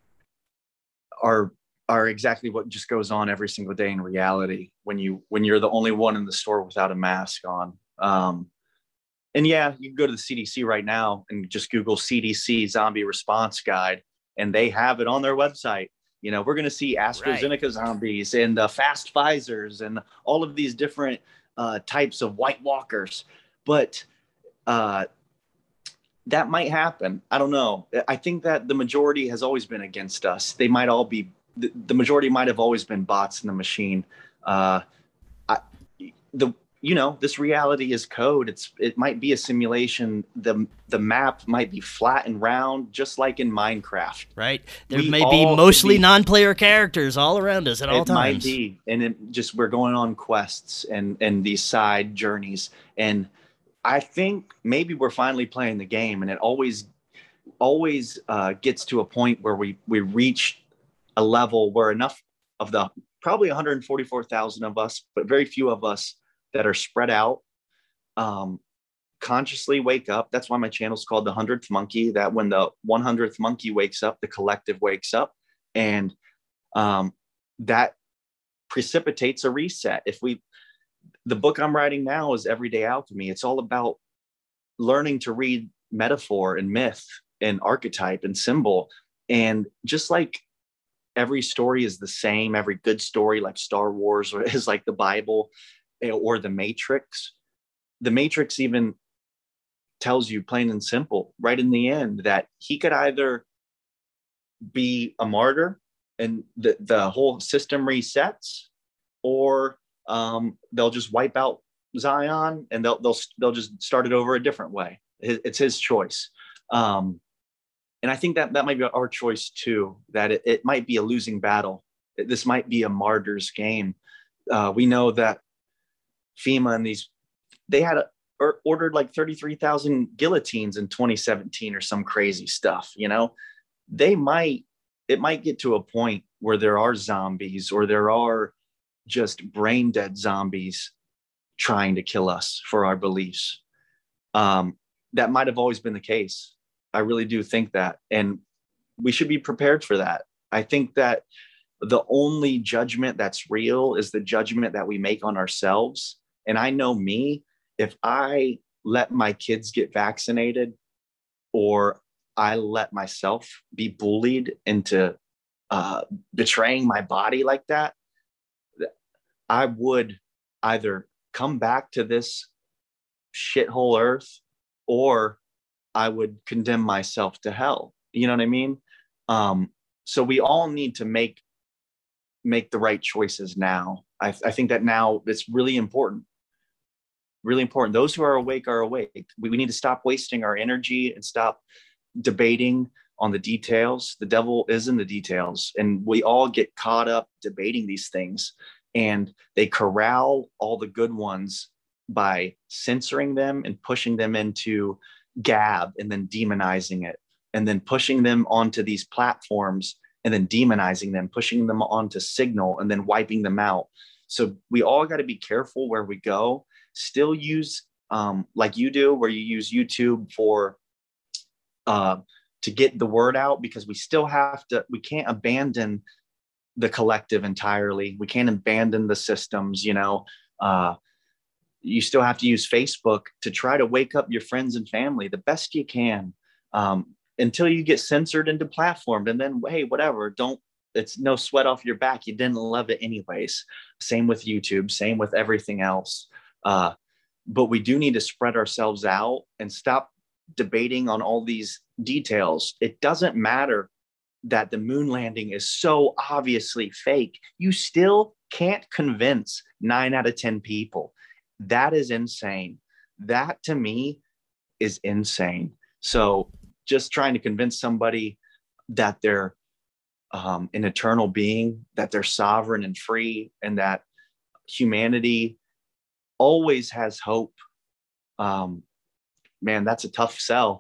are are exactly what just goes on every single day in reality when you when you're the only one in the store without a mask on. Um, and yeah, you can go to the C D C right now and just Google C D C zombie response guide, and they have it on their website. You know, we're going to see AstraZeneca right. zombies and uh, fast Pfizers and all of these different uh, types of White Walkers. but uh, that might happen. I don't know. I think that the majority has always been against us. They might all be, the, the majority might have always been bots in the machine. Uh, I, the, you know, this reality is code. It's, it might be a simulation. The, the map might be flat and round, just like in Minecraft. Right. There We may be all mostly could be- non-player characters all around us at all It might times. be, and it just, we're going on quests and, and these side journeys. And I think maybe we're finally playing the game, and it always, always uh, gets to a point where we, we reach a level where enough of the probably one hundred forty-four thousand of us, but very few of us that are spread out, um, consciously wake up. That's why my channel is called The Hundredth Monkey, that when the one hundredth monkey wakes up, the collective wakes up. And um, that precipitates a reset. If we, the book I'm writing now is Everyday Alchemy. It's all about learning to read metaphor and myth and archetype and symbol. And just like every story is the same, every good story like Star Wars or is like the Bible or the Matrix, the Matrix even tells you plain and simple right in the end that he could either be a martyr and the, the whole system resets, or um, they'll just wipe out Zion and they'll, they'll, they'll just start it over a different way. It's his choice. Um, and I think that that might be our choice too, that it, it might be a losing battle. This might be a martyr's game. Uh, we know that FEMA and these, they had a, or ordered like thirty-three thousand guillotines in twenty seventeen or some crazy stuff, you know. They might, it might get to a point where there are zombies or there are just brain dead zombies trying to kill us for our beliefs. Um, that might have always been the case. I really do think that. And we should be prepared for that. I think that the only judgment that's real is the judgment that we make on ourselves. And I know me, if I let my kids get vaccinated or I let myself be bullied into uh, betraying my body like that, I would either come back to this shithole earth or I would condemn myself to hell. You know what I mean? Um, so we all need to make make the right choices now. I, I think that now it's really important. Really important. Those who are awake are awake. We, we need to stop wasting our energy and stop debating on the details. The devil is in the details, and we all get caught up debating these things, and they corral all the good ones by censoring them and pushing them into Gab and then demonizing it, and then pushing them onto these platforms and then demonizing them, pushing them onto Signal and then wiping them out. So we all got to be careful where we go. Still use, um, like you do, where you use YouTube for uh, to get the word out, because we still have to, we can't abandon the collective entirely. We can't abandon the systems, you know. Uh, you still have to use Facebook to try to wake up your friends and family the best you can, um, until you get censored and deplatformed. And then, hey, whatever, don't, it's no sweat off your back. You didn't love it anyways. Same with YouTube, same with everything else. Uh, but we do need to spread ourselves out and stop debating on all these details. It doesn't matter that the moon landing is so obviously fake. You still can't convince nine out of ten people. That is insane. That to me is insane. So just trying to convince somebody that they're um, an eternal being, that they're sovereign and free, and that humanity always has hope. Um, man, that's a tough sell.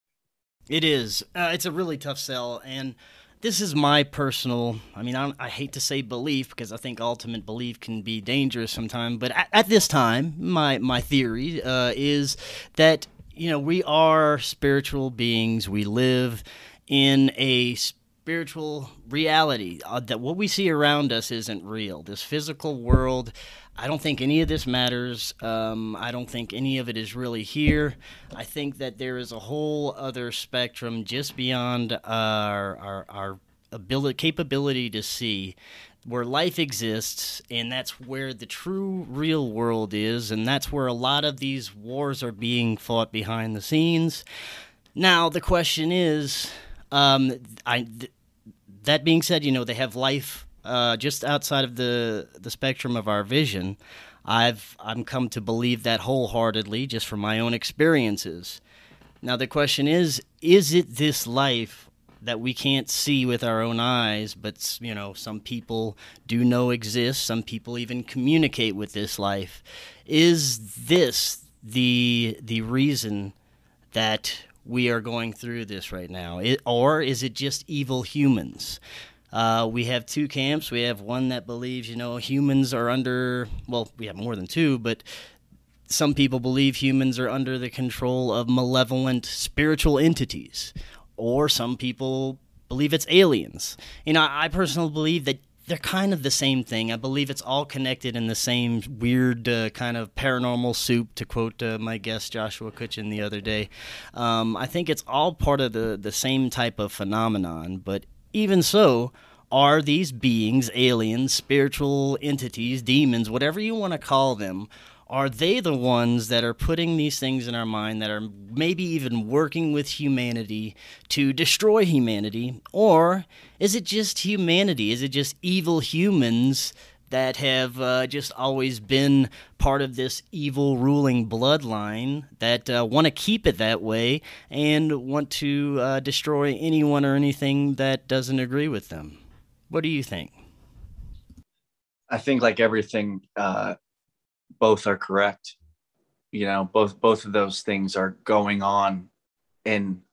It is. Uh, it's a really tough sell, and this is my personal, I mean, I, I hate to say belief, because I think ultimate belief can be dangerous sometimes, but at, at this time, my, my theory uh, is that, you know, we are spiritual beings. We live in a spiritual reality, uh, that what we see around us isn't real. This physical world, I don't think any of this matters. Um, I don't think any of it is really here. I think that there is a whole other spectrum just beyond our our, our ability, capability to see, where life exists, and that's where the true real world is, and that's where a lot of these wars are being fought behind the scenes. Now, the question is, um, I, th- that being said, you know, they have life uh, just outside of the, the spectrum of our vision. I've I'm come to believe that wholeheartedly just from my own experiences. Now, the question is, is it this life that we can't see with our own eyes, but, you know, some people do know exists, some people even communicate with this life? Is this the the reason that we are going through this right now? It, or is it just evil humans? Uh, we have two camps. We have one that believes, you know, humans are under, well, we have more than two, but some people believe humans are under the control of malevolent spiritual entities. Or some people believe it's aliens. You know, I personally believe that they're kind of the same thing. I believe it's all connected in the same weird uh, kind of paranormal soup, to quote uh, my guest Joshua Cutchin the other day. Um, I think it's all part of the, the same type of phenomenon. But even so, are these beings, aliens, spiritual entities, demons, whatever you want to call them, are they the ones that are putting these things in our mind, that are maybe even working with humanity to destroy humanity? Or is it just humanity? Is it just evil humans that have uh, just always been part of this evil ruling bloodline that uh, want to keep it that way and want to uh, destroy anyone or anything that doesn't agree with them? What do you think? I think, like everything, uh, both are correct. You know, both both of those things are going on in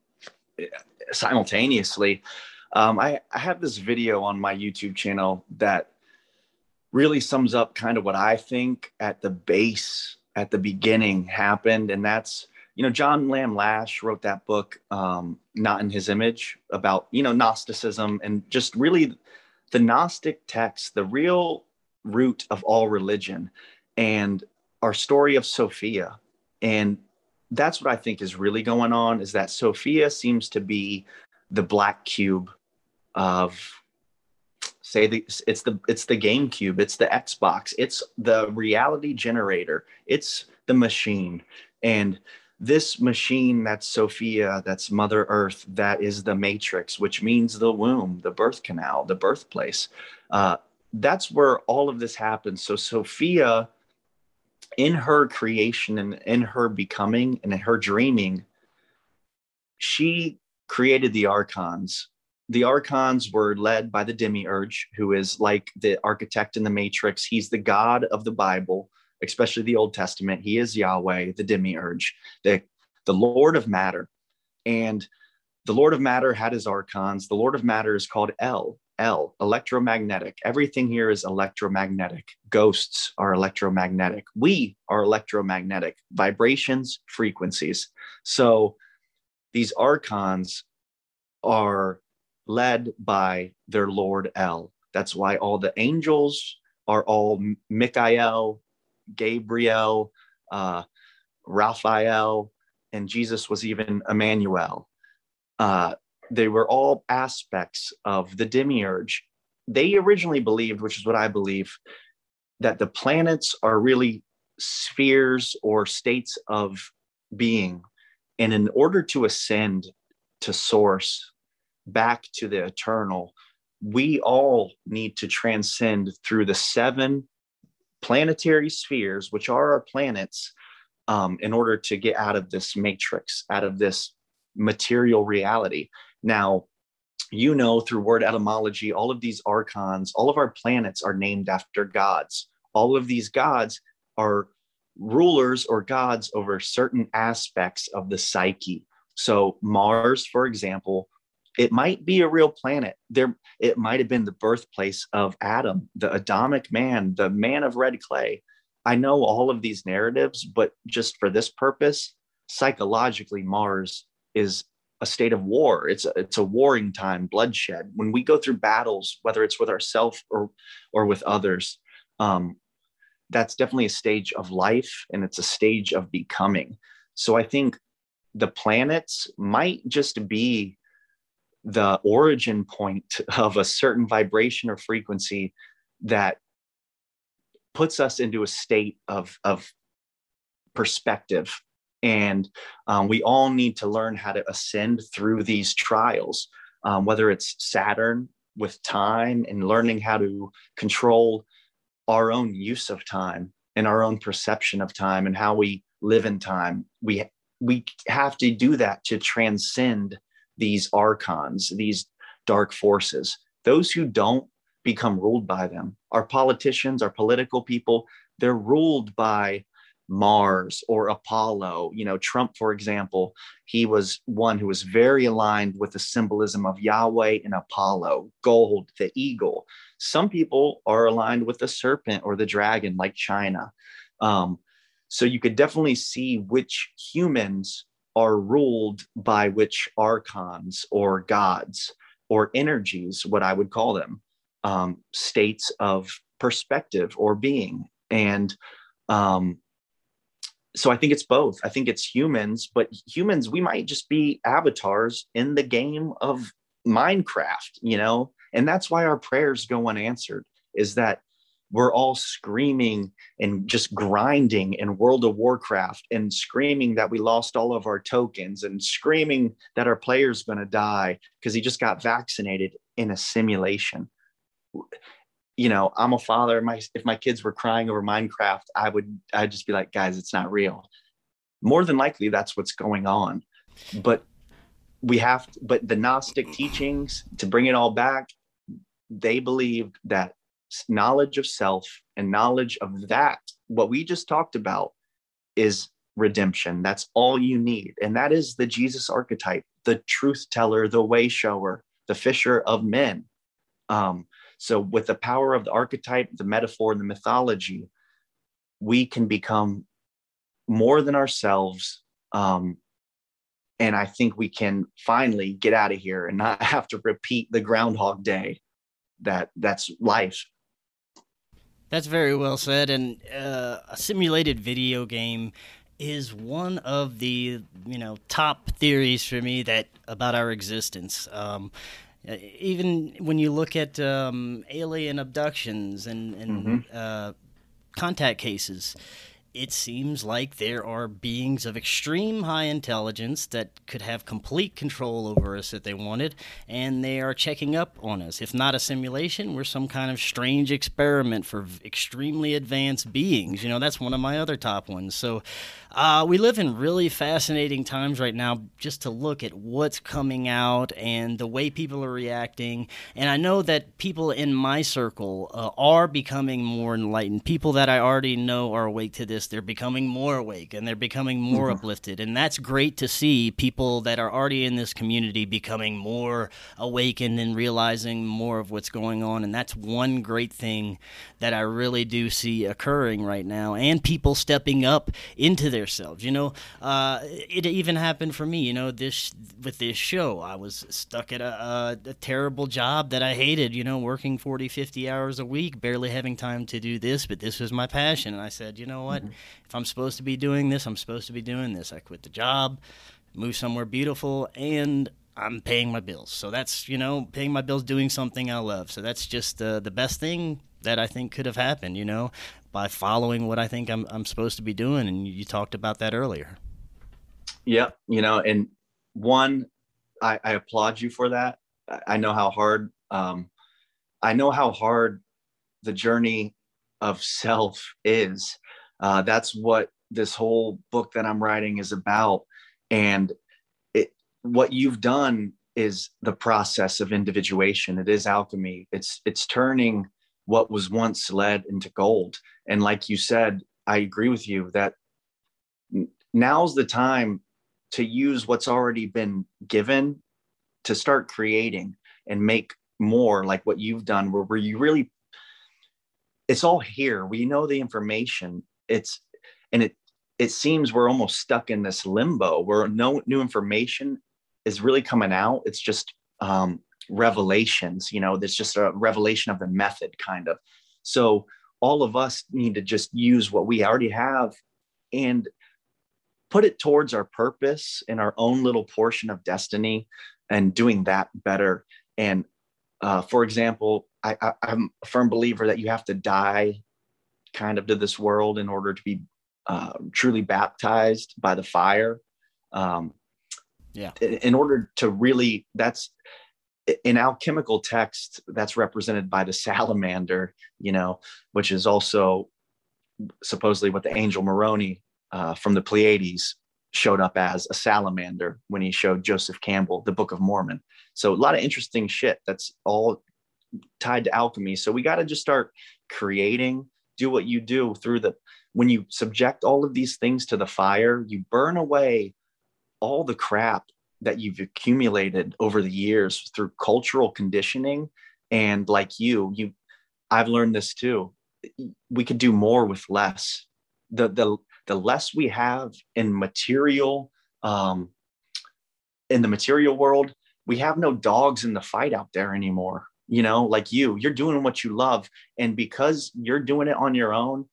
simultaneously. Um, I, I have this video on my YouTube channel that really sums up kind of what I think at the base, at the beginning happened. And that's, you know, John Lamb Lash wrote that book, um, Not in His Image, about, you know, Gnosticism and just really the Gnostic text, the real root of all religion, and our story of Sophia. And that's what I think is really going on, is that Sophia seems to be the black cube of, say, the it's the it's the GameCube, it's the Xbox, it's the reality generator, it's the machine. And this machine, that's Sophia, that's Mother Earth, that is the matrix, which means the womb, the birth canal, the birthplace. Uh, that's where all of this happens. So Sophia, in her creation and in her becoming and in her dreaming, she created the archons. The archons were led by the demiurge, who is like the architect in the Matrix. He's the God of the Bible, especially the Old Testament. He is Yahweh, the demiurge, the, the Lord of Matter. And the Lord of Matter had his archons. The Lord of Matter is called El. L, electromagnetic. Everything here is electromagnetic. Ghosts are electromagnetic. We are electromagnetic. Vibrations, frequencies. So these archons are led by their Lord El. That's why all the angels are all Michael, Gabriel, uh, Raphael, and Jesus was even Emmanuel. Uh, They were all aspects of the demiurge. They originally believed, which is what I believe, that the planets are really spheres or states of being. And in order to ascend to source, back to the eternal, we all need to transcend through the seven planetary spheres, which are our planets, um, in order to get out of this matrix, out of this material reality. Now, you know, through word etymology, all of these archons, all of our planets are named after gods. All of these gods are rulers or gods over certain aspects of the psyche. So Mars, for example, it might be a real planet. There, it might have been the birthplace of Adam, the Adamic man, the man of red clay. I know all of these narratives, but just for this purpose, psychologically, Mars is a state of war. It's a, it's a warring time, bloodshed. When we go through battles, whether it's with ourselves or, or with others, um, that's definitely a stage of life, and it's a stage of becoming. So I think the planets might just be the origin point of a certain vibration or frequency that puts us into a state of, of perspective. And um, we all need to learn how to ascend through these trials, um, whether it's Saturn with time and learning how to control our own use of time and our own perception of time and how we live in time. We, we have to do that to transcend these archons, these dark forces. Those who don't become ruled by them. Our politicians, our political people, they're ruled by Mars or Apollo. You know, Trump, for example, he was one who was very aligned with the symbolism of Yahweh and Apollo, gold, the eagle. Some people are aligned with the serpent or the dragon, like China. Um, so you could definitely see which humans are ruled by which archons or gods or energies, what I would call them, um, states of perspective or being. And um, so I think it's both. I think it's humans, but humans, we might just be avatars in the game of Minecraft, you know? And that's why our prayers go unanswered, is that we're all screaming and just grinding in World of Warcraft and screaming that we lost all of our tokens and screaming that our player's going to die because he just got vaccinated in a simulation. You know, I'm a father. My, if my kids were crying over Minecraft, I would, I'd just be like, guys, it's not real. More than likely, that's what's going on. But we have, to, but the Gnostic teachings, to bring it all back, they believed that knowledge of self and knowledge of that, what we just talked about, is redemption. That's all you need. And that is the Jesus archetype, the truth teller, the way shower, the fisher of men. Um, So with the power of the archetype, the metaphor, and the mythology, we can become more than ourselves. Um, and I think we can finally get out of here and not have to repeat the Groundhog Day. That that's life. That's very well said. And uh, a simulated video game is one of the, you know, top theories for me that about our existence. Um, Even when you look at um, alien abductions and, and Mm-hmm. uh, contact cases, it seems like there are beings of extreme high intelligence that could have complete control over us if they wanted, and they are checking up on us. If not a simulation, we're some kind of strange experiment for extremely advanced beings. You know, that's one of my other top ones. So uh, we live in really fascinating times right now just to look at what's coming out and the way people are reacting. And I know that people in my circle uh, are becoming more enlightened. People that I already know are awake to this. They're becoming more awake and they're becoming more mm-hmm. uplifted. And that's great to see people that are already in this community becoming more awakened and realizing more of what's going on. And that's one great thing that I really do see occurring right now. And people stepping up into themselves. You know, uh, it even happened for me, you know, this with this show. I was stuck at a, a, a terrible job that I hated, you know, working forty, fifty hours a week, barely having time to do this, but this was my passion. And I said, you know what? Mm-hmm. If I'm supposed to be doing this, I'm supposed to be doing this. I quit the job, moved somewhere beautiful, and I'm paying my bills. So that's, you know, paying my bills, doing something I love. So that's just uh, the best thing that I think could have happened, you know, by following what I think I'm I'm supposed to be doing. And you talked about that earlier. Yeah, you know, and one, I, I applaud you for that. I know how hard, um, I know how hard the journey of self is. Uh, that's what this whole book that I'm writing is about. And it, what you've done is the process of individuation. It is alchemy. It's, it's turning what was once lead into gold. And like you said, I agree with you that now's the time to use what's already been given to start creating and make more, like what you've done, where, where you really, it's all here. We know the information. It's, and it, it seems we're almost stuck in this limbo where no new information is really coming out. It's just um, revelations, you know, there's just a revelation of the method kind of. So all of us need to just use what we already have and put it towards our purpose and our own little portion of destiny. and doing that better. And uh, for example, I, I, I'm a firm believer that you have to die kind of to this world in order to be uh, truly baptized by the fire. Um, yeah. In, in order to really, that's in alchemical text, that's represented by the salamander, you know, which is also supposedly what the angel Moroni uh, from the Pleiades showed up as, a salamander, when he showed Joseph Campbell the Book of Mormon. So a lot of interesting shit that's all tied to alchemy. So we got to just start creating, do what you do through the, when you subject all of these things to the fire, you burn away all the crap that you've accumulated over the years through cultural conditioning. And like you, you, I've learned this too. We could do more with less. The, the, the less we have in material, um, in the material world, we have no dogs in the fight out there anymore. You know, like you, you're doing what you love. And because you're doing it on your own,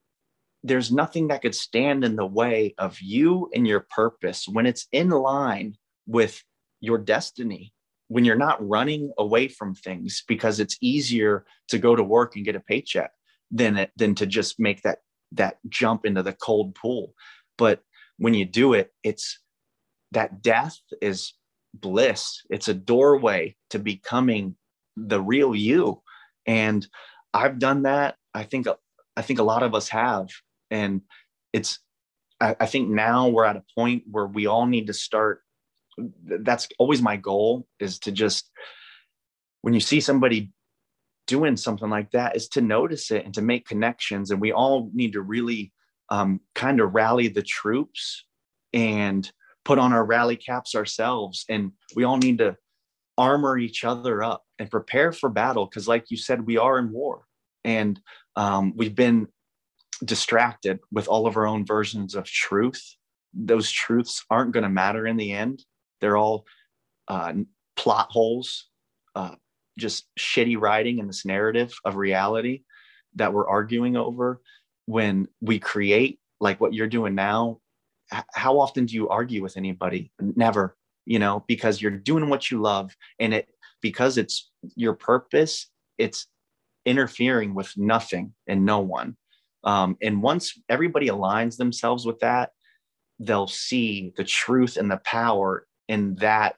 there's nothing that could stand in the way of you and your purpose when it's in line with your destiny, when you're not running away from things, because it's easier to go to work and get a paycheck than it, than to just make that, that jump into the cold pool. But when you do it, it's that death is bliss. It's a doorway to becoming the real you. And I've done that. I think, I think a lot of us have. And it's, I, I think now we're at a point where we all need to start. That's always my goal, is to just, when you see somebody doing something like that, is to notice it and to make connections. And we all need to really um, kind of rally the troops and put on our rally caps ourselves. And we all need to armor each other up and prepare for battle. Because like you said, we are in war, and um, we've been distracted with all of our own versions of truth. Those truths aren't going to matter in the end. They're all uh, plot holes, uh, just shitty writing in this narrative of reality that we're arguing over. When we create, like what you're doing now, h- how often do you argue with anybody? Never, you know, because you're doing what you love, and it, because it's your purpose, it's interfering with nothing and no one. Um, and once everybody aligns themselves with that, they'll see the truth and the power in that,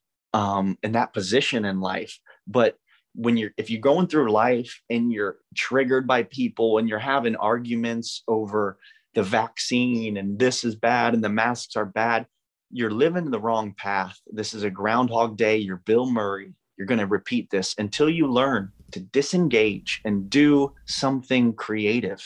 um, in that position in life. But when you're, if you're going through life and you're triggered by people and you're having arguments over the vaccine and this is bad and the masks are bad, you're living the wrong path. This is a Groundhog Day. You're Bill Murray. You're going to repeat this until you learn to disengage and do something creative.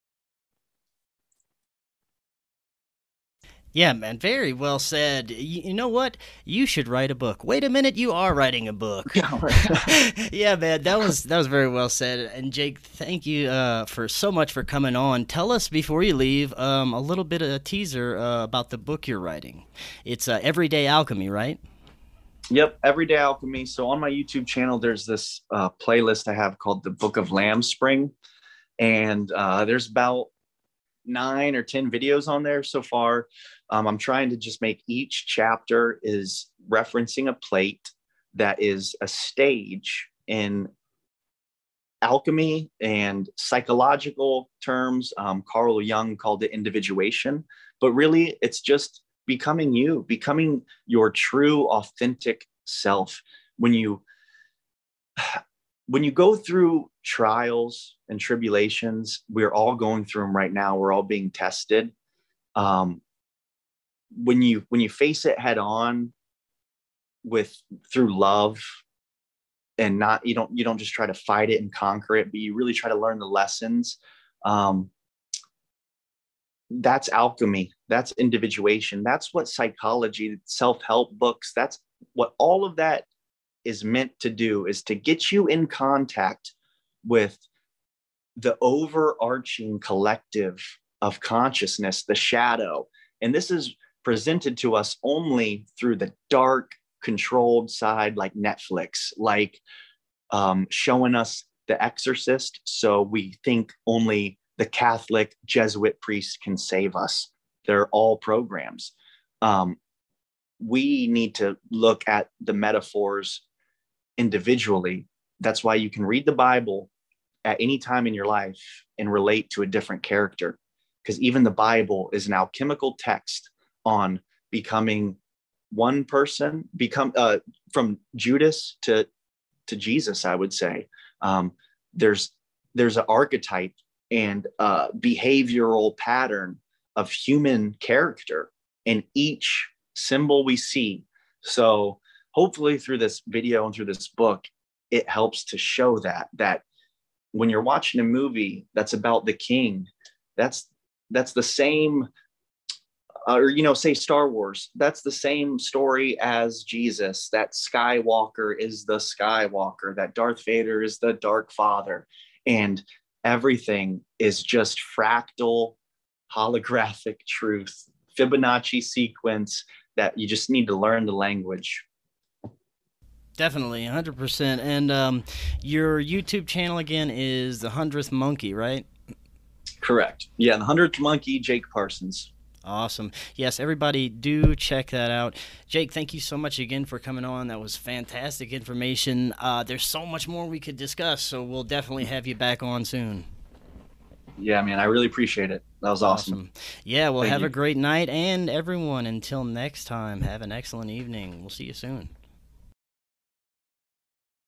Yeah, man, very well said. You, you know what? You should write a book. Wait a minute, you are writing a book. Yeah, man, that was that was very well said. And Jake, thank you uh, for so much for coming on. Tell us before you leave um, a little bit of a teaser uh, about the book you're writing. It's uh, Everyday Alchemy, right? Yep, Everyday Alchemy. So on my YouTube channel, there's this uh, playlist I have called the Book of Lamb Spring, and uh, there's about nine or ten videos on there so far. Um, I'm trying to just make each chapter is referencing a plate that is a stage in alchemy and psychological terms. Um, Carl Jung called it individuation, but really it's just becoming you, becoming your true, authentic self. When you when you go through trials and tribulations, we're all going through them right now. We're all being tested. Um, when you when you face it head on with through love, and not you don't you don't just try to fight it and conquer it, but you really try to learn the lessons. Um, that's alchemy. That's individuation. That's what psychology, self-help books. That's what all of that is meant to do, is to get you in contact with the overarching collective of consciousness, the shadow. And this is presented to us only through the dark, controlled side, like Netflix, like um, showing us The Exorcist. So we think only the Catholic Jesuit priest can save us. They're all programs. Um, we need to look at the metaphors individually. That's why you can read the Bible at any time in your life and relate to a different character, because even the Bible is an alchemical text on becoming one person, become uh, from Judas to to Jesus, I would say. Um, there's there's an archetype and uh, behavioral pattern of human character in each symbol we see. So hopefully through this video and through this book, it helps to show that, that when you're watching a movie that's about the king, that's, that's the same, uh, or, you know, say Star Wars, that's the same story as Jesus, that Skywalker is the Skywalker, that Darth Vader is the Dark Father. And everything is just fractal, holographic truth, Fibonacci sequence, that you just need to learn the language. Definitely, one hundred percent. And um, your YouTube channel, again, is The Hundredth Monkey, right? Correct. Yeah, The Hundredth Monkey, Jake Parsons. Awesome. Yes, everybody do check that out. Jake, thank you so much again for coming on. That was fantastic information. Uh, there's so much more we could discuss, so we'll definitely have you back on soon. Yeah, man, I really appreciate it. That was awesome. awesome. Yeah, well, Thank have you. a great night, and everyone, until next time, have an excellent evening. We'll see you soon.